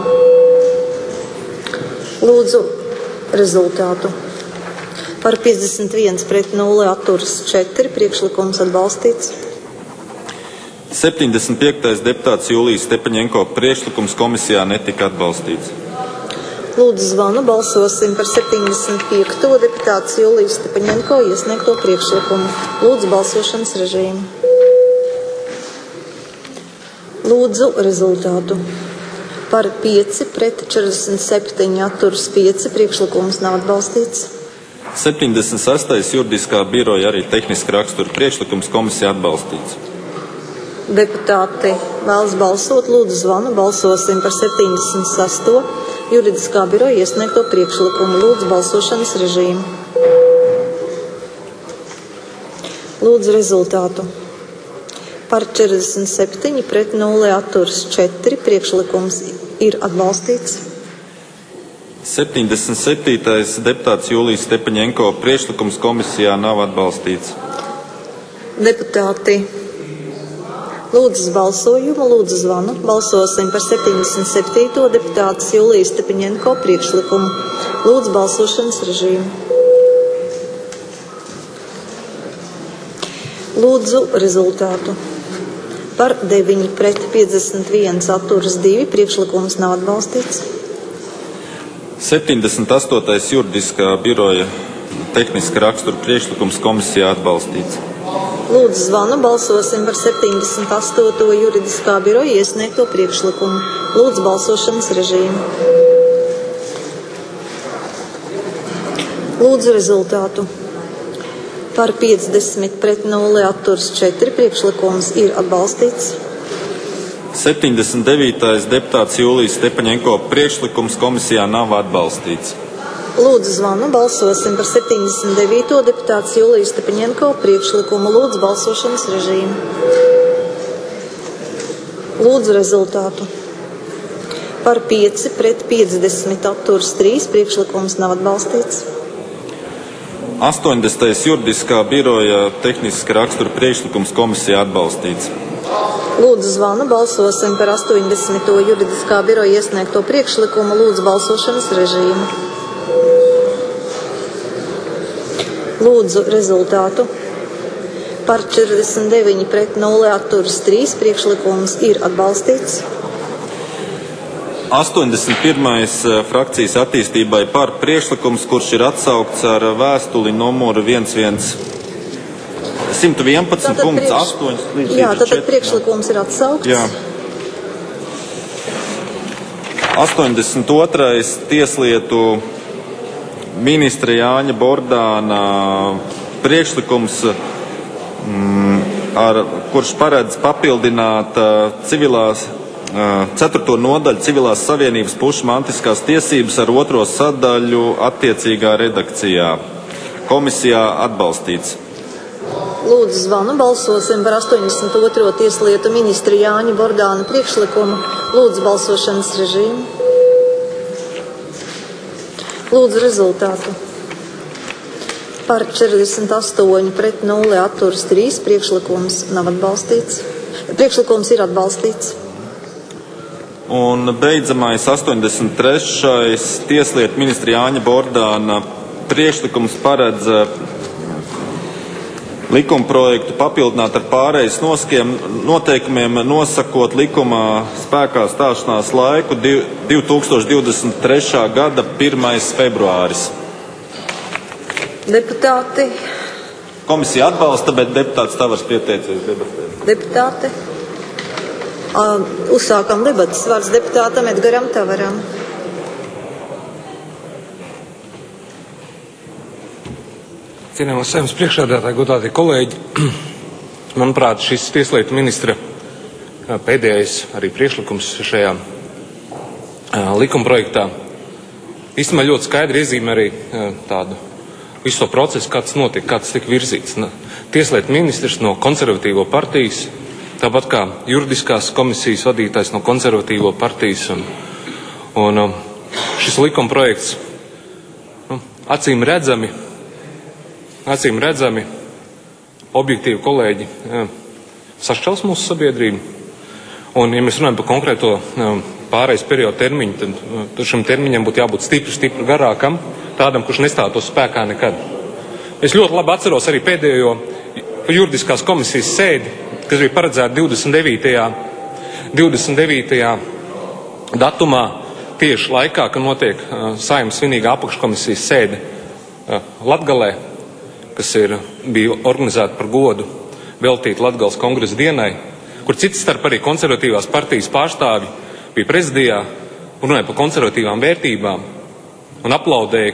Lūdzu rezultātu. Par piecdesmit viens pret nulli atturas četri, priekšlikums atbalstīts. septiņdesmit piektais deputāts Jūlijas Stepaņenko priekšlikums komisijā netika atbalstīts. Lūdzu zvanu, balsosim par septiņdesmit piekto deputāts Jūlijas Stepaņenko iesniegto priekšlikumu. Lūdzu balsošanas režīmu. Lūdzu rezultātu. Par pieci pret četrdesmit septiņi atturas pieci, priekšlikums nav atbalstīts. septiņdesmit sestais juridiskā biroja arī tehniska rakstura priekšlikums, komisija atbalstīts. Deputāti vēlas balsot, lūdzu zvanu, balsosim par septiņdesmit sesto juridiskā biroja iesniegto priekšlikumu. Lūdzu balsošanas režīmu. Lūdzu rezultātu. Par četrdesmit septiņi pret nulle atturas četri priekšlikums ir atbalstīts. septiņdesmit septītais deputāts Jūlijas Stepaņenko priekšlikums, komisijā nav atbalstīts. Deputāti lūdzu balsojumu, lūdzu zvanu. Balsosim par septiņdesmit septīto deputātas Jūlijas Stepaņenko priekšlikumu. Lūdzu balsošanas režīmu. Lūdzu rezultātu. Par deviņi pret piecdesmit viens atturas divi priekšlikums nav atbalstīts. septiņdesmit astotais juridiskā biroja tehniska rakstura priekšlikums, komisijā atbalstīts. Lūdzu zvanu, balsosim par septiņdesmit astoto juridiskā biroja iesniegto priekšlikumu. Lūdzu balsošanas režīmu. Lūdzu rezultātu. Par piecdesmit pret nulle atturas četri priekšlikums ir atbalstīts. septiņdesmit devītais deputāts Jūlijas Stepaņenko priekšlikums, komisijā nav atbalstīts. Lūdzu zvanu, balsosim par septiņdesmit devīto deputāts Jūlijas Stepaņenko priekšlikumu. Lūdzu balsošanas režīmu. Lūdzu rezultātu. Par pieci pret piecdesmit atturas trīs priekšlikums nav atbalstīts. astoņdesmitais juridiskā biroja tehniska rakstura priekšlikums, komisijā atbalstīts. Lūdzu zvanu, balsosim par astoņdesmito juridiskā biroja iesniegto priekšlikumu. Lūdzu balsošanas režīmu. Lūdzu rezultātu. Par četrdesmit deviņi pret nulle atturas trīs priekšlikums ir atbalstīts. astoņdesmit pirmais frakcijas attīstībai par priekšlikums, kurš ir atsaukts ar vēstuli numuru simt vienpadsmit punkts astoņi līdz Jā, tātad priekšlikums ir atsaukts. Jā. astoņdesmit otrais tieslietu ministra Jāņa Bordāna priekšlikums, mm, ar, kurš paredz papildināt uh, civilās ceturto nodaļu civilās savienības pušu mantiskās tiesības ar otro sadaļu attiecīgā redakcijā. Komisijā atbalstīts. Lūdzu zvanu, balsosim par astoņdesmit otro tieslietu ministra Jāņa Bordāna priekšlikumu. Lūdzu balsošanas režīmu. Lūdzu rezultātu. Par četrdesmit astoņi pret nulle atturas trīs priekšlikums nav atbalstīts. Priekšlikums ir atbalstīts. Un beidzamais astoņdesmit trešais tieslietu ministra Jāņa Bordāna priekšlikums paredz likumprojektu papildināt ar pārejas noskiem noteikumiem, nosakot likumā spēkā stāšanās laiku divi tūkstoši divdesmit trešā gada pirmais februāris. Deputāti. Komisija atbalsta, bet deputāts Tavars pieteicies debatēt. Deputāti. Uh, uzsākam debatas. Vārds deputātam Edgaram Tavaram. Cienījamās Saeimas priekšsēdētāji, godātie kolēģi, manuprāt, šis tieslietu ministra pēdējais arī priekšlikums šajā likumprojektā īstenībā ļoti skaidri iezīmē arī tādu visu to procesu, kāds notiek, kāds tika virzīts. Tieslietu ministrs no konservatīvo partijas, tāpat kā juridiskās komisijas vadītājs no konservatīvo partijas, un, un šis likumprojekts nu, acīm redzami, acīm redzami, objektīvi kolēģi sašķels mūsu sabiedrību. Un, ja mēs runājam par konkrēto pārejas periodu termiņu, tad, tad šim termiņam būtu jābūt stipri, stipri garākam, tādam, kurš nestātos spēkā nekad. Es ļoti labi atceros arī pēdējo juridiskās komisijas sēdi, kas bija paredzēta divdesmit devītajā datumā, tieši laikā, kad notiek Saeimas svinīgā apakškomisijas sēde Latgalē, kas ir, bija organizēta par godu veltīt Latgales kongresa dienai, kur cits starp arī konservatīvās partijas pārstāvi bija prezidijā un runāja par konservatīvām vērtībām un aplaudēja, kad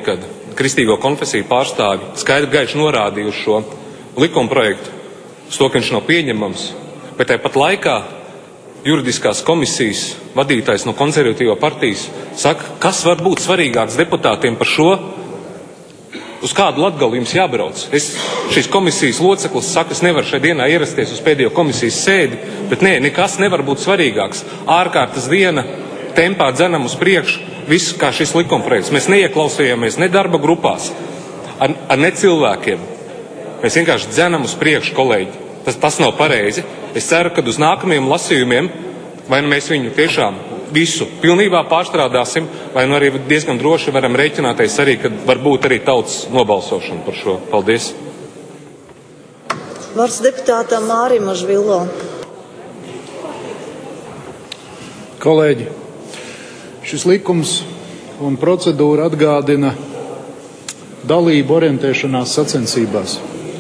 kristīgo konfesiju pārstāvji skaidri gaiši norādīja uz šo likuma projektu, uz to, ka viņš nav pieņemams, bet tāpat laikā juridiskās komisijas vadītājs no konservatīvo partijas saka, kas var būt svarīgāks deputātiem par šo, uz kādu Latgali jums jābrauc. Es, šīs komisijas loceklis saka, es nevaru šai dienā ierasties uz pēdējo komisijas sēdi, bet nē, nekas nevar būt svarīgāks. Ārkārtas diena, tempā dzenam uz priekšu, viss kā šis likumprojekts. Mēs neieklausījāmies ne darba grupās, ar, ar ne cilvēkiem. Mēs vienkārši dzenam uz priekšu, kolēģi. Tas, tas nav pareizi. Es ceru, ka uz nākamajiem lasījumiem, vai nu mēs viņu tiešām visu pilnībā pārstrādāsim, vai nu arī diezgan droši varam rēķināties arī, ka var būt arī tautas nobalsošana par šo. Paldies. Vārds deputātam Mārim Mažvilo. Kolēģi, šis likums un procedūra atgādina dalību orientēšanās sacensībās.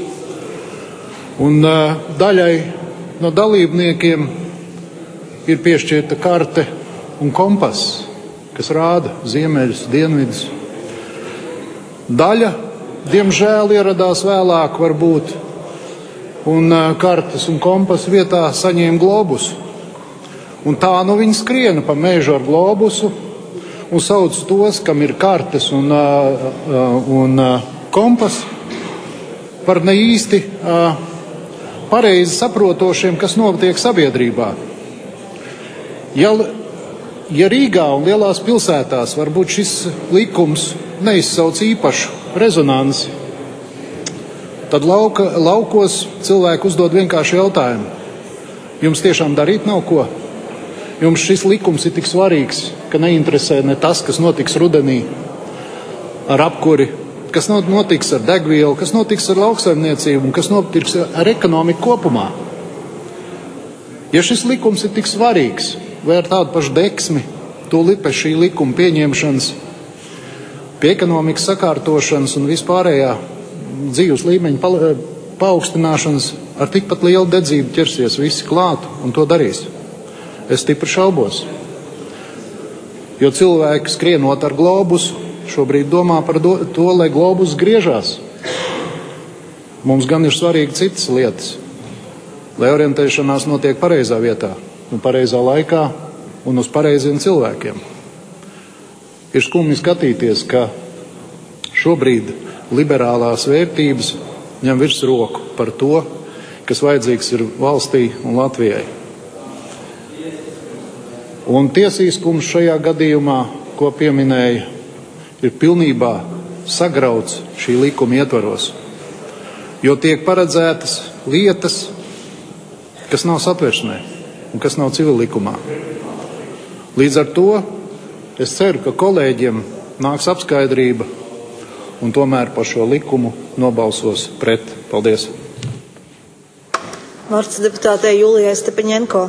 Un uh, daļai no dalībniekiem ir piešķirta karte un kompass, kas rāda ziemeļus, dienvidus. Daļa, diemžēl, ieradās vēlāk varbūt, un uh, kartes un kompass vietā saņēma globusu. Un tā nu viņi skriena pa mežu ar globusu un sauc tos, kam ir kartes un, uh, uh, un uh, kompass, par ne īsti uh, pareizi saprotošiem, kas notiek sabiedrībā. Ja, ja Rīgā un lielās pilsētās varbūt šis likums neizsauc īpašu rezonansi, tad lauka, laukos cilvēki uzdod vienkārši jautājumu. Jums tiešām darīt nav ko? Jums šis likums ir tik svarīgs, ka neinteresē ne tas, kas notiks rudenī ar apkuri, kas notiks ar degvielu, kas notiks ar lauksaimniecību un kas notiks ar ekonomiku kopumā. Ja šis likums ir tik svarīgs, vai ar tādu pašu deksmi, tūlīt pēc šī likuma pieņemšanas, pie ekonomikas sakārtošanas un vispārējā dzīves līmeņa paaugstināšanas ar tikpat lielu dedzību ķersies visi klāt un to darīs. Es stipri šaubos. Jo cilvēki skrienot ar globusu šobrīd domā par do, to, lai globus griežās. Mums gan ir svarīgi citas lietas, lai orientēšanās notiek pareizā vietā un pareizā laikā un uz pareiziem cilvēkiem. Ir skumji skatīties, ka šobrīd liberālās vērtības ņem virsroku par to, kas vajadzīgs ir valstī un Latvijai. Un tiesiskums šajā gadījumā, ko pieminēja, ir pilnībā sagrauts šī likuma ietvaros, jo tiek paredzētas lietas, kas nav satversmē un kas nav civillikumā. Līdz ar to es ceru, ka kolēģiem nāks apskaidrība un tomēr par šo likumu nobalsos pret. Paldies. Vārds deputātei Julijai Stepaņenko.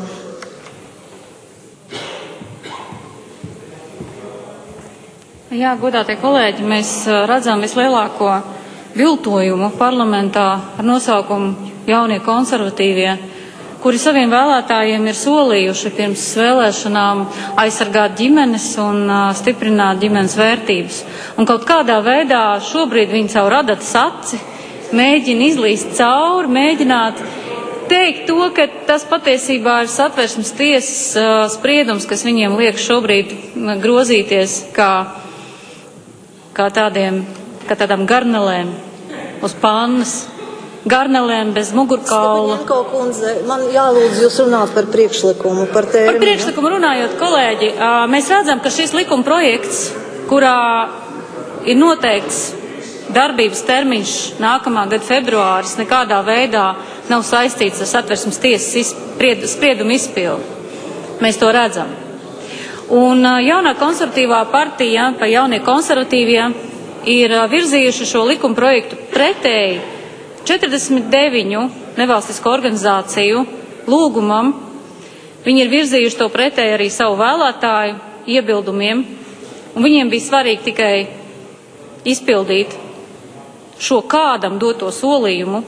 Jā, godātie kolēģi, mēs redzam vislielāko viltojumu parlamentā ar nosaukumu Jaunie konservatīvie, kuri saviem vēlētājiem ir solījuši pirms vēlēšanām aizsargāt ģimenes un stiprināt ģimenes vērtības. Un kaut kādā veidā šobrīd viņi caur adatas aci mēģina izlīst cauri, mēģināt teikt to, ka tas patiesībā ir Satversmes tiesas spriedums, kas viņiem liek šobrīd grozīties kā kā tādiem, kā tādām garnelēm uz pannas, garnelēm bez mugurkaula. Stepaņenko kundze, man jālūdz jūs runāt par priekšlikumu, par tēriņu. Par priekšlikumu runājot, kolēģi, mēs redzam, ka šis likuma projekts, kurā ir noteikts darbības termiņš nākamā gada februāris, nekādā veidā nav saistīts ar Satversmes tiesas spriedumu izpildi. Mēs to redzam. Un jaunā konservatīvā partija, pa jaunie konservatīvie, ir virzījuši šo likuma projektu pretēji četrdesmit deviņu nevalstisko organizāciju lūgumam. Viņi ir virzījuši to pretēji arī savu vēlētāju iebildumiem, un viņiem bija svarīgi tikai izpildīt šo kādam doto solījumu,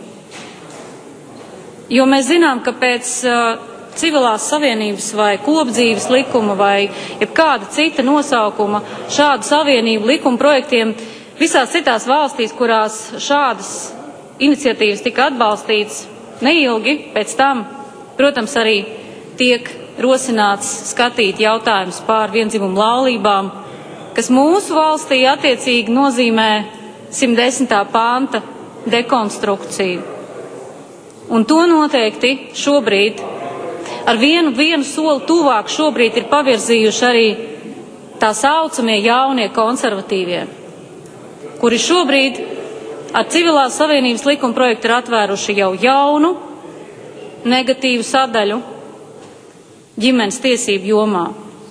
jo mēs zinām, ka pēc civilās savienības vai kopdzīves likuma vai jebkāda cita nosaukuma šādu savienību likuma projektiem Visās citās valstīs, kurās šādas iniciatīvas tika atbalstītas, neilgi pēc tam, protams, arī tiek rosināts skatīt jautājums pār viendzimumu laulībām, kas mūsu valstī attiecīgi nozīmē simt desmitā panta dekonstrukciju. Un to noteikti šobrīd, ar vienu, vienu soli tuvāk šobrīd ir pavirzījuši arī tā saucamie jaunie konservatīvie, kuri šobrīd ar civilās savienības likuma projektu ir atvēruši jau jaunu negatīvu sadaļu ģimenes tiesību jomā.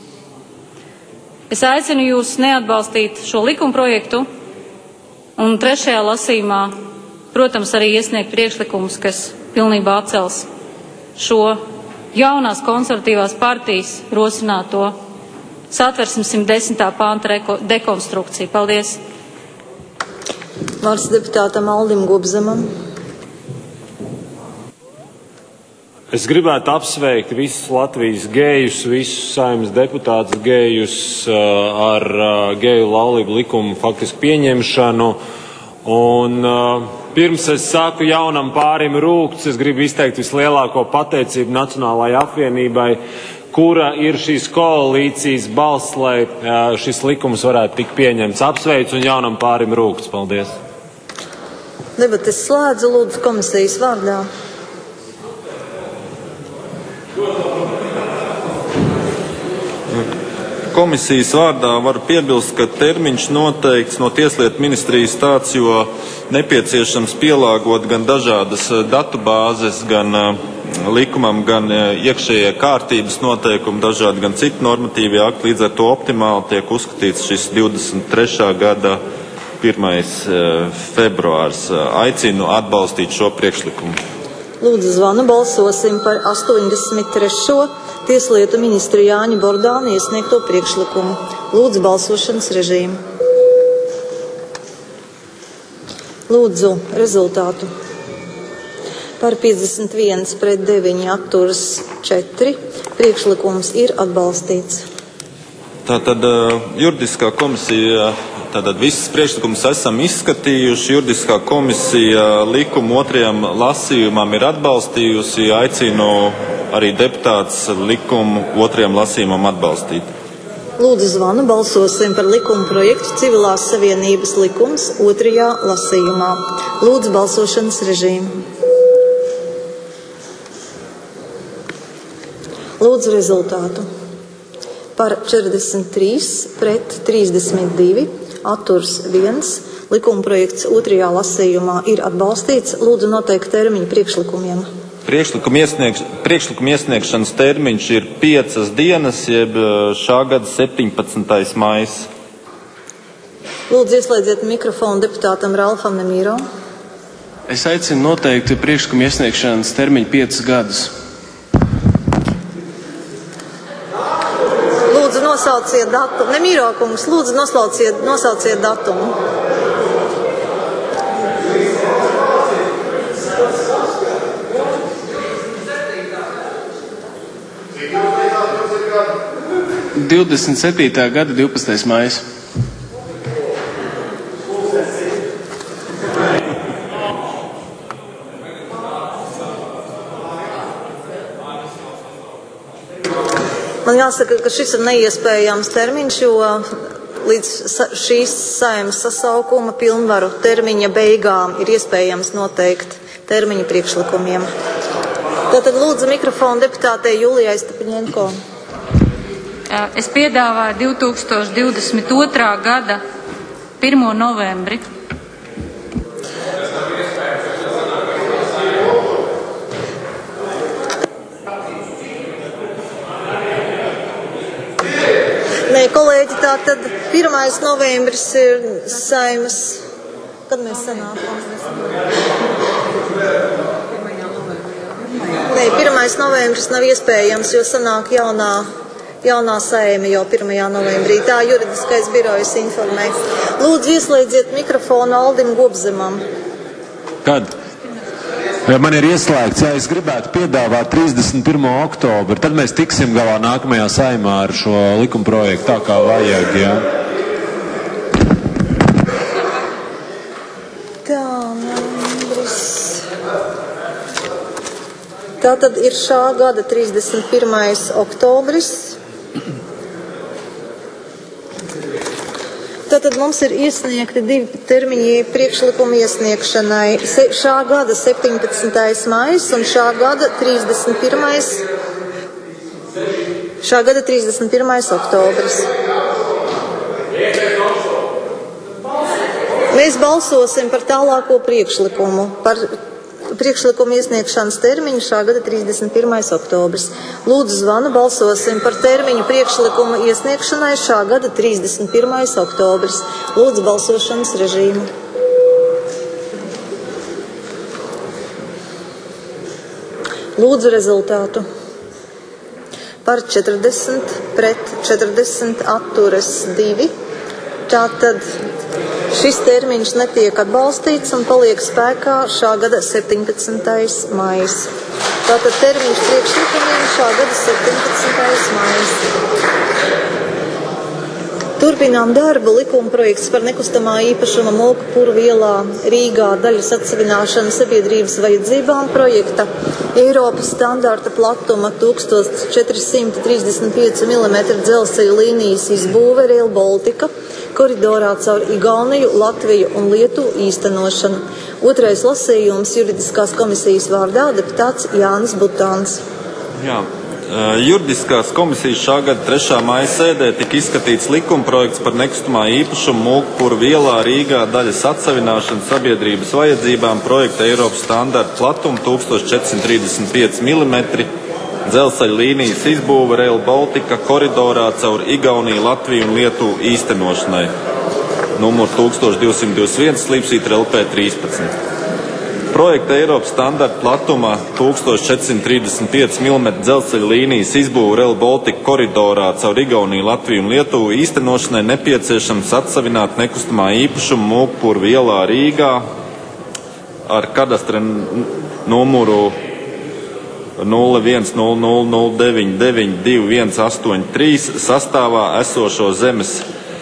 Es aicinu jūs neatbalstīt šo likumprojektu un trešajā lasījumā, protams, arī iesniegt priekšlikumus, kas pilnībā atcels šo jaunās konservatīvās partijas rosināto Satversmes simt desmitā panta dekonstrukciju. Paldies! Vārds deputātam Aldim Gobzemam. Es gribētu apsveikt visus Latvijas gejus, visus Saeimas deputātus gejus ar geju laulību likumu faktiski pieņemšanu. Un pirms es saku jaunam pārim rūgts, es gribu izteikt vislielāko pateicību Nacionālajai apvienībai, kura ir šīs koalīcijas balss, lai šis likums varētu tikt pieņemts. Apsveicu un jaunam pārim rūgts. Paldies. Debates slēdzu, lūdzu komisijas vārdā. Komisijas vārdā varu piebilst, ka termiņš noteikts no Tieslietu ministrijas tāds, jo nepieciešams pielāgot gan dažādas datubāzes, gan likumam, gan iekšējie kārtības noteikumi, dažādi gan citi normatīvi akti. Līdz ar to optimāli tiek uzskatīts šis divdesmit trešā gada pirmais februārs. Aicinu atbalstīt šo priekšlikumu. Lūdzu zvanu, balsosim par astoņdesmit trešo Tieslietu ministru Jāņa Bordāna iesniegto priekšlikumu. Lūdzu balsošanas režīmu. Lūdzu rezultātu. Par piecdesmit viens pret deviņi atturas četri. Priekšlikums ir atbalstīts. Tātad juridiskā komisija, tātad visas priekšlikumus esam izskatījuši. Juridiskā komisija likumu otrajam lasījumam ir atbalstījusi. Aicinu arī deputāts likumu otrajam lasījumam atbalstīt. Lūdzu zvanu, balsosim par likumu projektu Civilās savienības likums otrajā lasījumā. Lūdzu balsošanas režīmu. Lūdzu rezultātu. Par četrdesmit trīs pret trīsdesmit divi, atturs viens. Likuma projekts otrajā lasījumā ir atbalstīts. Lūdzu noteikt termiņu priekšlikumiem. Priekšlikuma iesniegš, priekšlikuma iesniegšanas termiņš ir piecas dienas, jeb šā gada septiņpadsmitais maijs. Lūdzu ieslēdziet mikrofonu deputātam Ralfam Nemīro. Es aicinu noteikt priekšlikuma iesniegšanas termiņu piecas gadus. Lūdzu nosauciet datumu. Nemīro kungs, lūdzu nosauciet, nosauciet datumu. divdesmit septītā gada divpadsmitais maijs. Man jāsaka, ka šis ir neiespējams termiņš, jo līdz šīs Saeimas sasaukuma pilnvaru termiņa beigām ir iespējams noteikt termiņu priekšlikumiem. Tātad lūdzu mikrofonu deputātei Julijai Stepaņenko. Es piedāvāju divi tūkstoši divdesmit otrā gada pirmo novembri. Nē, kolēģi, tā tad pirmais novembris ir Saeimas. Kad mēs sanākam? Nē, pirmais novembris nav iespējams, jo sanāk jaunā, jaunā Saeima jau pirmajā novembrī. Tā juridiskais birojs informē. Lūdzu, ieslēdziet mikrofonu Aldim Gobzemam. Kad? Ja man ir ieslēgts, ja es gribētu piedāvāt trīsdesmit pirmo oktobru, tad mēs tiksim galā nākamajā Saeimā ar šo likuma projektu tā kā vajag, jā. Tā tad ir šā gada trīsdesmit pirmais oktobris. Tātad mums ir iesniegti divi termiņi priekšlikumu iesniegšanai. Se, šā gada septiņpadsmitais maijs un šā gada trīsdesmit pirmais Šā gada trīsdesmit pirmais oktobris. Mēs balsosim par tālāko priekšlikumu, par priekšlikumu iesniegšanas termiņu šā gada trīsdesmit pirmais oktobris. Lūdzu zvanu, balsosim par termiņu priekšlikumu iesniegšanai šā gada trīsdesmit pirmais oktobris. Lūdzu balsošanas režīmu. Lūdzu rezultātu. Par četrdesmit, pret četrdesmit, atturas divi. Tātad šis termiņš netiek atbalstīts un paliek spēkā šā gada septiņpadsmitais maijs. Tātad termiņš priekšlikumiem šā gada septiņpadsmitais maijs. Turpinām darbu. Likuma projekts par nekustamā īpašuma mulku purvielā Rīgā daļas atsevināšanu sabiedrības vajadzībām projekta Eiropas standarta platuma tūkstoš četri simti trīsdesmit pieci milimetri dzelzceļa līnijas izbūve Rail Baltica koridorā caur Igauniju, Latviju un Lietuvu īstenošanu. Otrais lasījums juridiskās komisijas vārdā deputāts Jānis Butāns. Jā. Juridiskās komisijas šā gada trešā maija sēdē tika izskatīts likumprojekts par nekustamā īpašuma mulkpuru vielā Rīgā daļas atsevināšanu sabiedrības vajadzībām projekta Eiropas standarta platuma tūkstoš četri simti trīsdesmit pieci milimetri dzelzceļa līnijas izbūve Rail Baltica koridorā caur Igauniju, Latviju un Lietuvu īstenošanai. Numur tūkstoš divsimt divdesmit viens slīpsvītra L P trīspadsmit. Projekta Eiropas standarta platuma tūkstoš četri simti trīsdesmit pieci milimetri dzelzceļa līnijas izbūve Rail Baltica koridorā caur Igauniju, Latviju un Lietuvu īstenošanai nepieciešams atsevināt nekustamā īpašuma mulkpuru vielā Rīgā ar kadastra numuru nulle viens nulle nulle nulle deviņi deviņi divi viens astoņi trīs sastāvā esošo zemes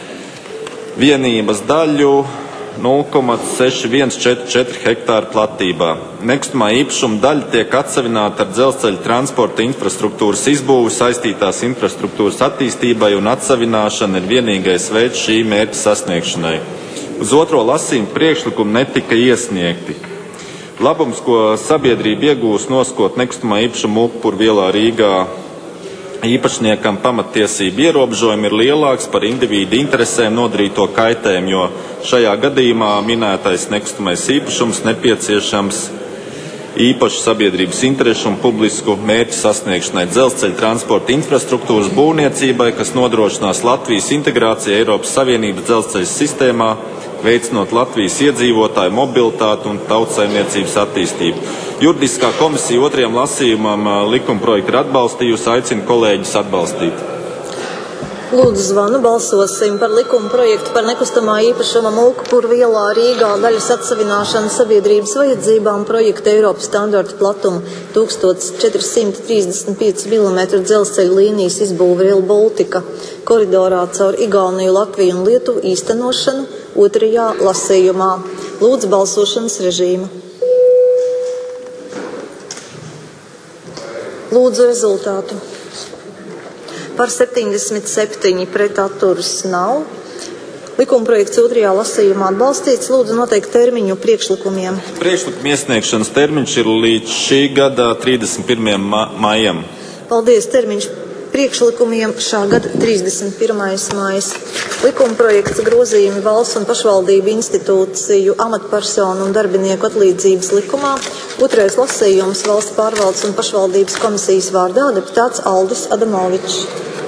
vienības daļu nulle komats seši viens četri četri hektāru platībā. Nekustamā īpašuma daļa tiek atsevināta ar dzelzceļa transporta infrastruktūras izbūvi saistītās infrastruktūras attīstībai un atsevināšana ir vienīgais veids šī mērķa sasniegšanai. Uz otro lasījumu priekšlikumu netika iesniegti. Labums, ko sabiedrība iegūs noskot nekustamā īpašuma mulkpuru vielā Rīgā īpašniekam pamattiesību ierobežojumi ir lielāks par individu interesēm nodarīto kaitējumu, jo šajā gadījumā minētais nekustamais īpašums nepieciešams īpašu sabiedrības interešu un publisku mērķu sasniegšanai dzelzceļa transporta infrastruktūras būvniecībai, kas nodrošinās Latvijas integrāciju Eiropas Savienības dzelzceļa sistēmā, veicinot Latvijas iedzīvotāju mobilitāti un tautsaimniecības attīstību. Juridiskā komisija otrajam lasījumam likumprojektu ir atbalstījusi, aicina kolēģis atbalstīt. Lūdzu zvanu, balsosim par likumprojektu par nekustamā īpašuma mulkpuru vielā Rīgā daļas atsevināšanu sabiedrības vajadzībām projekta Eiropas standarta platuma tūkstoš četri simti trīsdesmit pieci milimetri dzelzceļa līnijas izbūve Rail Baltica koridorā caur Igauniju, Latviju un Lietuvu īstenošanu otrajā lasījumā. Lūdzu balsošanas režīmu. Lūdzu rezultātu. Par septiņdesmit septiņi pret atturas nav. Likumprojekts otrajā lasījumā atbalstīts. Lūdzu noteikt termiņu priekšlikumiem. Priekšlikuma iesniegšanas termiņš ir līdz šī gada trīsdesmit pirmajam ma maijam. Paldies, termiņš priekšlikumiem šā gada trīsdesmit pirmais maijs. Likumprojekts grozījumi valsts un pašvaldību institūciju amatpersonu un darbinieku atlīdzības likumā. Otrais lasījums valsts pārvaldes un pašvaldības komisijas vārdā deputāts Aldis Adamovičs.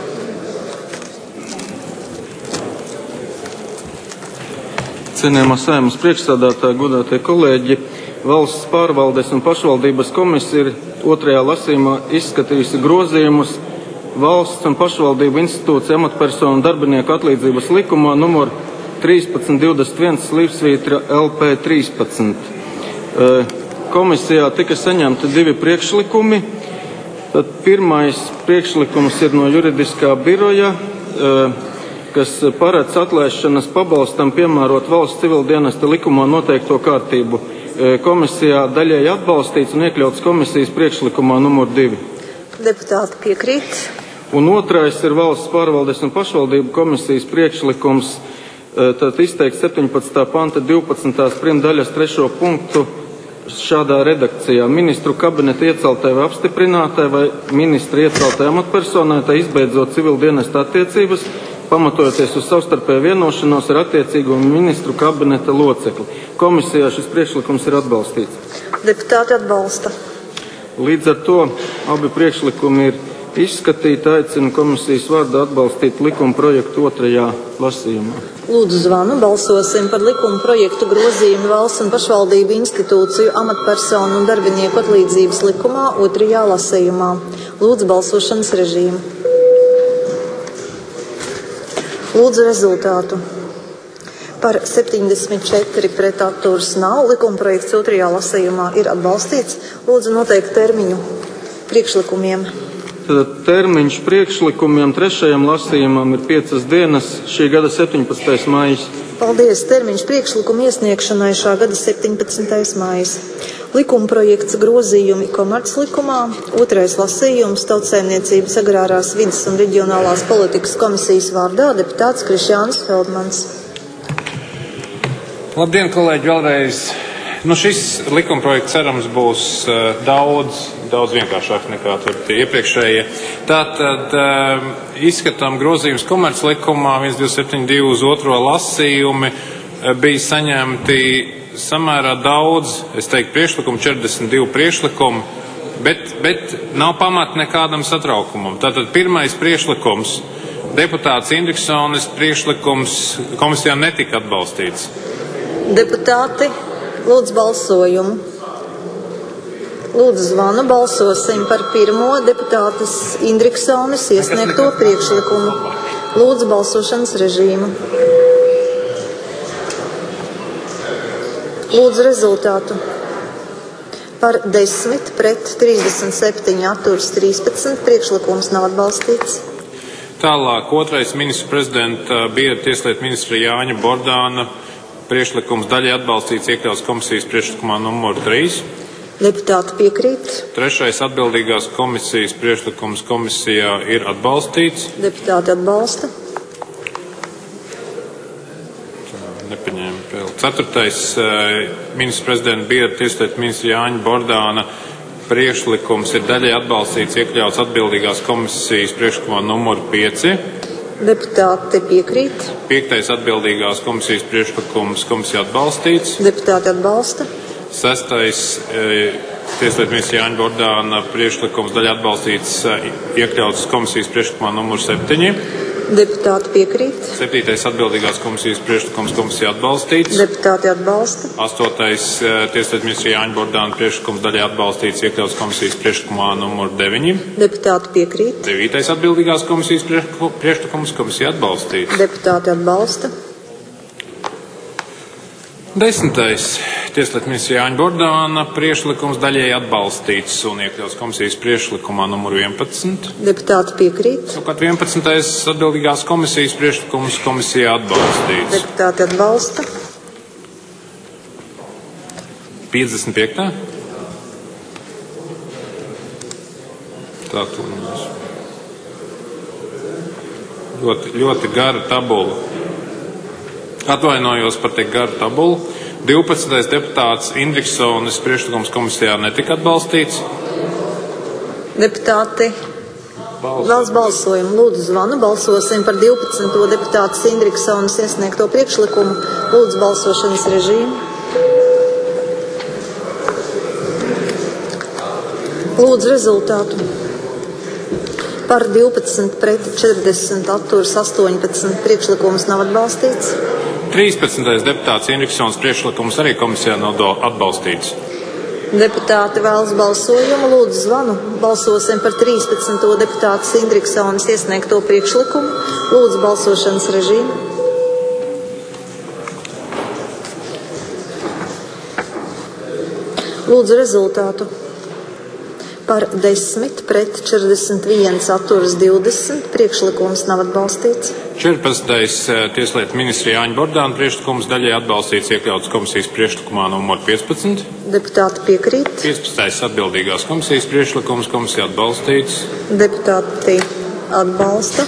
Cienījamā Saeimas priekšsēdētāja, godātie kolēģi, valsts pārvaldes un pašvaldības komisija ir otrajā lasījumā izskatījusi grozījumus valsts un pašvaldību institūciju amatpersonu un darbinieku atlīdzības likumā numur trīspadsmit divdesmit viens slīpsvītra L P trīspadsmit. Komisijā tika saņemti divi priekšlikumi. Tad pirmais priekšlikums ir no juridiskā biroja. kas paredz atlaišanas pabalstam piemērot valsts civildienesta likumā noteikto kārtību. Komisijā daļēji atbalstīts un iekļauts komisijas priekšlikumā numur divi. Deputāti piekrīt. Un otrais ir valsts pārvaldes un pašvaldību komisijas priekšlikums, tad izteikt septiņpadsmitā panta divpadsmitās primdaļas trešo punktu šādā redakcijā. Ministru kabineta ieceltai vai apstiprinātai vai ministra ieceltai amatpersonai, tai izbeidzot civildienesta attiecības, pamatojoties uz savstarpēju vienošanos ar attiecīgo ministru kabineta locekli. Komisijā šis priekšlikums ir atbalstīts. Deputāti atbalsta. Līdz ar to abi priekšlikumi ir izskatīti. Aicinu komisijas vārdā atbalstīt likuma projektu otrajā lasījumā. Lūdzu zvanu, balsosim par likuma projektu grozījumu valsts un pašvaldību institūciju, amatpersonu un darbinieku atlīdzības likumā otrajā lasījumā. Lūdzu balsošanas režīmu. Lūdzu rezultātu. Par septiņdesmit četri pret atturas nav. Likuma projekts otrajā lasījumā ir atbalstīts. Lūdzu noteikt termiņu priekšlikumiem. Tad termiņš priekšlikumiem trešajam lasījumam ir piecas dienas, šī gada septiņpadsmitais maijs. Paldies. Termiņš priekšlikuma iesniegšanai šā gada septiņpadsmitais maijs. Likuma projekts grozījumi komerclikumā, otrais lasījums Tautsaimniecības agrārās vides un reģionālās politikas komisijas vārdā deputāts Krišjānis Feldmans. Labdien, kolēģi, vēlreiz. Nu, šis likumprojekts cerams būs uh, daudz, daudz vienkāršāks nekā tie iepriekšējie. Tātad uh, izskatām grozījums komerclikumā viens divi septiņi divi uz otro lasījumi uh, bija saņemti samērā daudz, es teiktu, priekšlikumu, četrdesmit divi priekšlikumu, bet, bet nav pamata nekādam satraukumam. Tātad pirmais priekšlikums, deputāts Indriksonis priekšlikums komisijā netika atbalstīts. Deputāti, lūdzu balsojumu. Lūdzu zvanu, balsosim par pirmo deputātes Indriksonis iesniegto priekšlikumu. Lūdzu balsošanas režīmu. Lūdzu rezultātu. Par desmit pret trīsdesmit septiņi atturas trīspadsmit priekšlikums nav atbalstīts. Tālāk otrais ministra prezidenta bija tieslietu ministra Jāņa Bordāna priekšlikums daļai atbalstīts, iekļauts komisijas priekšlikumā numur trīs. Deputāti piekrīt. Trešais atbildīgās komisijas priekšlikums komisijā ir atbalstīts. Deputāti atbalsta. Nepaņēma vēl. Ceturtais ministra prezidenta bija tieslietu ministra Jāņa Bordāna priekšlikums ir daļai atbalstīts, iekļauts atbildīgās komisijas priekšlikumā numur pieci. Deputāti piekrīt. Piektais atbildīgās komisijas priekšlikums komisija atbalstīts. Deputāti atbalsta. Sestais tieslietu ministra Jāņa Bordāna priekšlikums daļai atbalstīts, iekļauts komisijas priekšlikumā numur septiņi. Deputāti piekrīt. Septītais atbildīgās komisijas priekšlikums komisija atbalstīts. Deputāti atbalsta. Astotais tieslietu ministra Jāņa Bordāna priekšlikums daļai atbalstīts, iekļauts komisijas priekšlikumā numur deviņi. Deputāti piekrīt. Devītais atbildīgās komisijas priekšlikums komisija atbalstīts. Deputāti atbalsta. Desmitais tieslietu ministra Jāņa Bordāna priekšlikums daļēji atbalstīts un iekļauts komisijas priekšlikumā numur vienpadsmit. Deputāti piekrīt. Savukārt vienpadsmitais atbildīgās komisijas priekšlikums komisijā atbalstīts. Deputāti atbalsta. piecdesmit piektā. Tā tur ļoti, ļoti gara tabula. Atvainojos par tik garu tabulu. divpadsmitais deputāts Indriksonis priekšlikums komisijā netika atbalstīts. Deputāti vēlas balsojumu. Lūdzu zvanu, balsosim par divpadsmito deputātas Indriksonis iesniegto priekšlikumu. Lūdzu balsošanas režīmu. Lūdzu rezultātu. Par divpadsmit pret četrdesmit atturas astoņpadsmit priekšlikums nav atbalstīts. trīspadsmitais deputāts Indriksons priekšlikums arī komisijā nav atbalstīts. Deputāti vēlas balsojumu. Lūdzu zvanu. Balsosim par trīspadsmito deputātas Indriksonas iesniegto priekšlikumu. Lūdzu balsošanas režīmu. Lūdzu rezultātu. Par desmit pret četrdesmit viens atturas divdesmit. Priekšlikums nav atbalstīts. četrpadsmitais Tieslietu ministra Jāņa Bordāna priekšlikums daļai atbalstīts, iekļauts komisijas priekšlikumā numur piecpadsmit. Deputāti piekrīt. piecpadsmitais atbildīgās komisijas priekšlikums, komisija atbalstīts. Deputāti atbalsta.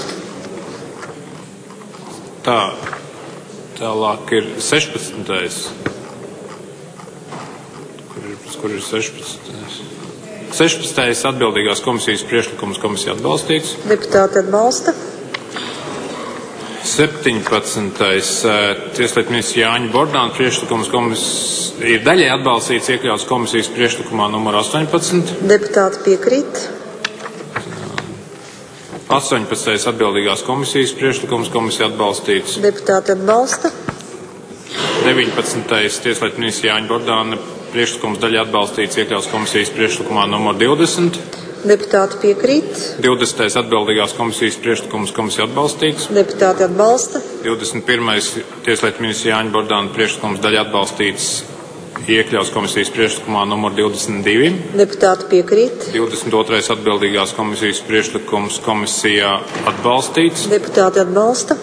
Tā, tālāk ir sešpadsmitais. Kur ir, kur ir sešpadsmitais? sešpadsmitais atbildīgās komisijas priekšlikums, komisija atbalstīts. Deputāti atbalsta. septiņpadsmitais Tieslietu ministra Jāņa Bordāna priekšlikums komis, ir daļai atbalstīts, iekļauts komisijas priekšlikumā numur astoņpadsmit. Deputāti piekrīt. astoņpadsmitais atbildīgās komisijas priekšlikums, komisija atbalstīts. Deputāti atbalsta. deviņpadsmitais Tieslietu ministra Jāņa Bordāna priekšlikums daļai atbalstīts, iekļauts komisijas priekšlikumā numur divdesmit. Deputāti piekrīt. divdesmitais atbildīgās komisijas priekšlikums, komisija atbalstīts. Deputāti atbalsta. divdesmit pirmais Tieslietu ministra Jāņa Bordāna priekšlikums daļai atbalstīts, iekļauts komisijas priekšlikumā numur divdesmit divi. Deputāti piekrīt. divdesmit otrais atbildīgās komisijas priekšlikums, komisijā atbalstīts. Deputāti atbalsta.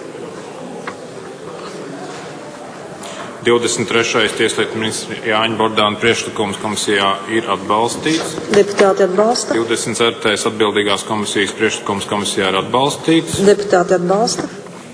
divdesmit trešais Tieslietu ministra Jāņa Bordāna priekšlikums komisijā ir atbalstīts. Deputāti atbalsta. divdesmit ceturtais atbildīgās komisijas priekšlikums komisijā ir atbalstīts. Deputāti atbalsta.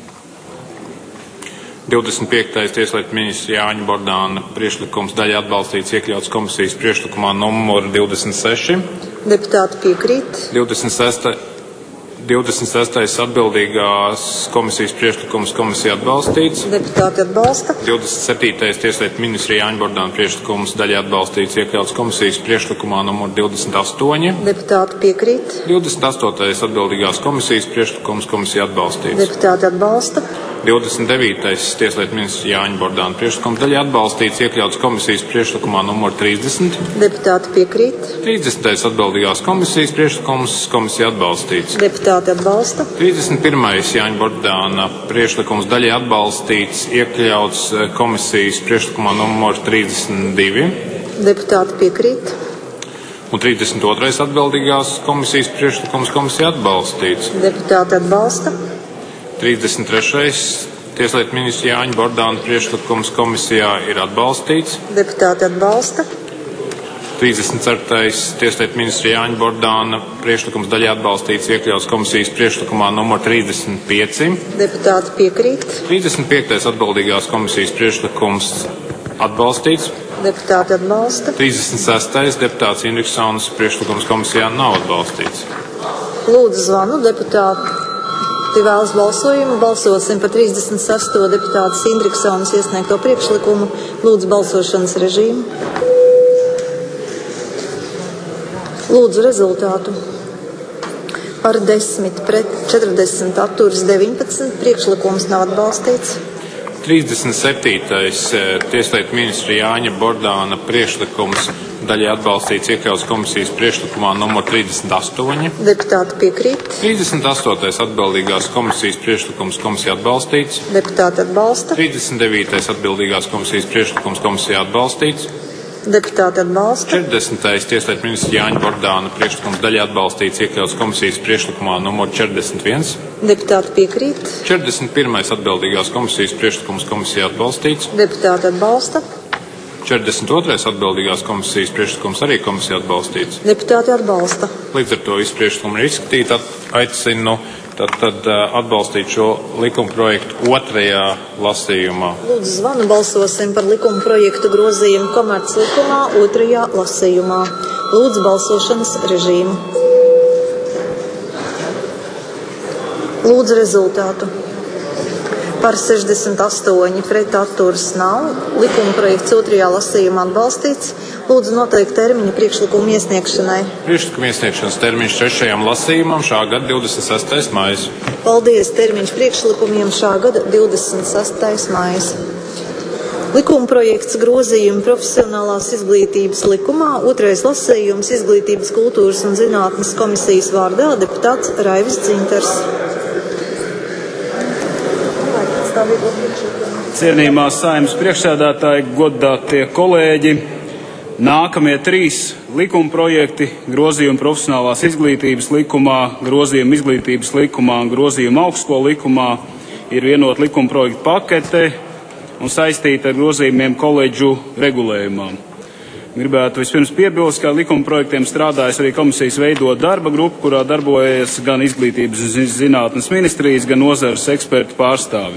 divdesmit piektais Tieslietu ministra Jāņa Bordāna priekšlikums daļai atbalstīts, iekļauts komisijas priekšlikumā numur divdesmit seši. Deputāti piekrīt. divdesmit sestais divdesmit sestais atbildīgās komisijas priekšlikums komisija atbalstīts. Deputāti atbalsta. divdesmit septītais Tieslietu ministra Jāņa Bordāna priekšlikums daļai atbalstīts, iekļauts komisijas priekšlikumā numur divdesmit astoņi. Deputāti piekrīt. divdesmit astotais atbildīgās komisijas priekšlikums komisija atbalstīts. Deputāti atbalsta. divdesmit devītais Tieslietu ministra Jāņa Bordāna priekšlikums daļai atbalstīts, iekļauts komisijas priekšlikumā numur trīsdesmit. Deputāti piekrīt. trīsdesmitais atbildīgās komisijas priekšlikums komisija atbalstīts. Deputāti atbalsta. trīsdesmit pirmais Jāņa Bordāna priekšlikums daļai atbalstīts, iekļauts komisijas priekšlikumā numur trīsdesmit divi. Deputāti piekrīt. Un trīsdesmit otrais atbildīgās komisijas priekšlikums komisija atbalstīts. Deputāti atbalsta. trīsdesmit trešais Tieslietu ministra Jāņa Bordāna priekšlikums komisijā ir atbalstīts. Deputāti atbalsta. trīsdesmit ceturtais Tieslietu ministra Jāņa Bordāna priekšlikums daļai atbalstīts, iekļauts komisijas priekšlikumā numur trīsdesmit pieci. Deputāti piekrīt. trīsdesmit piektais atbildīgās komisijas priekšlikums atbalstīts. Deputāti atbalsta. trīsdesmit sestais deputāts Indriksons priekšlikums komisijā nav atbalstīts. Lūdzu zvanu deputāti. Vēlas balsojumu. Balsosim par trīsdesmit sesto deputātas Indriksonas iesniegto priekšlikumu. Lūdzu balsošanas režīmu. Lūdzu rezultātu. Par desmit pret četrdesmit atturas deviņpadsmit. Priekšlikums nav atbalstīts. trīsdesmit septītais Tieslietu ministra Jāņa Bordāna priekšlikums daļai atbalstīts, iekļauts komisijas priekšlikumā numur trīsdesmit astoņi. Deputāti piekrīt. trīsdesmit astotais atbildīgās komisijas priekšlikums komisija atbalstīts. Deputāti atbalsta. trīsdesmit devītais atbildīgās komisijas priekšlikums komisija atbalstīts. Deputāti atbalsta. četrdesmitais Tieslietu ministra Jāņa Bordāna priekšlikums daļai atbalstīts, iekļauts komisijas priekšlikumā numur četrdesmit viens. Deputāti piekrīt. četrdesmit pirmais atbildīgās komisijas priekšlikums komisija atbalstīts. Deputāti atbalsta. četrdesmit otrais atbildīgās komisijas priekšlikums arī komisija atbalstīts. Deputāti atbalsta. Līdz ar to visu priekšlikumu ir izskatīt. Aicinu tad, tad atbalstīt šo likuma projektu otrajā lasījumā. Lūdzu zvanu balsosim par likuma projektu grozījumu komerc likumā otrajā lasījumā. Lūdzu balsošanas režīmu. Lūdzu rezultātu. Par sešdesmit astoņi pret atturas nav. Likuma projekts otrajā lasījumā atbalstīts. Lūdzu noteikt termiņu priekšlikumu iesniegšanai. Priekšlikuma iesniegšanas termiņš trešajam lasījumam šā gada divdesmit sestais maijs. Paldies, termiņš priekšlikumiem šā gada divdesmit sestais maijs. Likuma projekts grozījumi profesionālās izglītības likumā, otrais lasījums Izglītības, kultūras un zinātnes komisijas vārdā deputāts Raivis Dzinters. Cienījumā Saeimas priekšsēdētāji, godātie kolēģi, Nākamie trīs likuma projekti - grozījumi profesionālās izglītības likumā, grozījumi izglītības likumā un grozījumi augstskolu likumā - ir vienota likuma projekta pakete un saistīta ar grozījumiem koledžu regulējumā. Gribētu vispirms piebilst, ka likuma projektiem strādājas arī komisijas veidot darba grupa, kurā darbojas gan izglītības un zinātnes ministrijas, gan nozares ekspertu pārstāvi.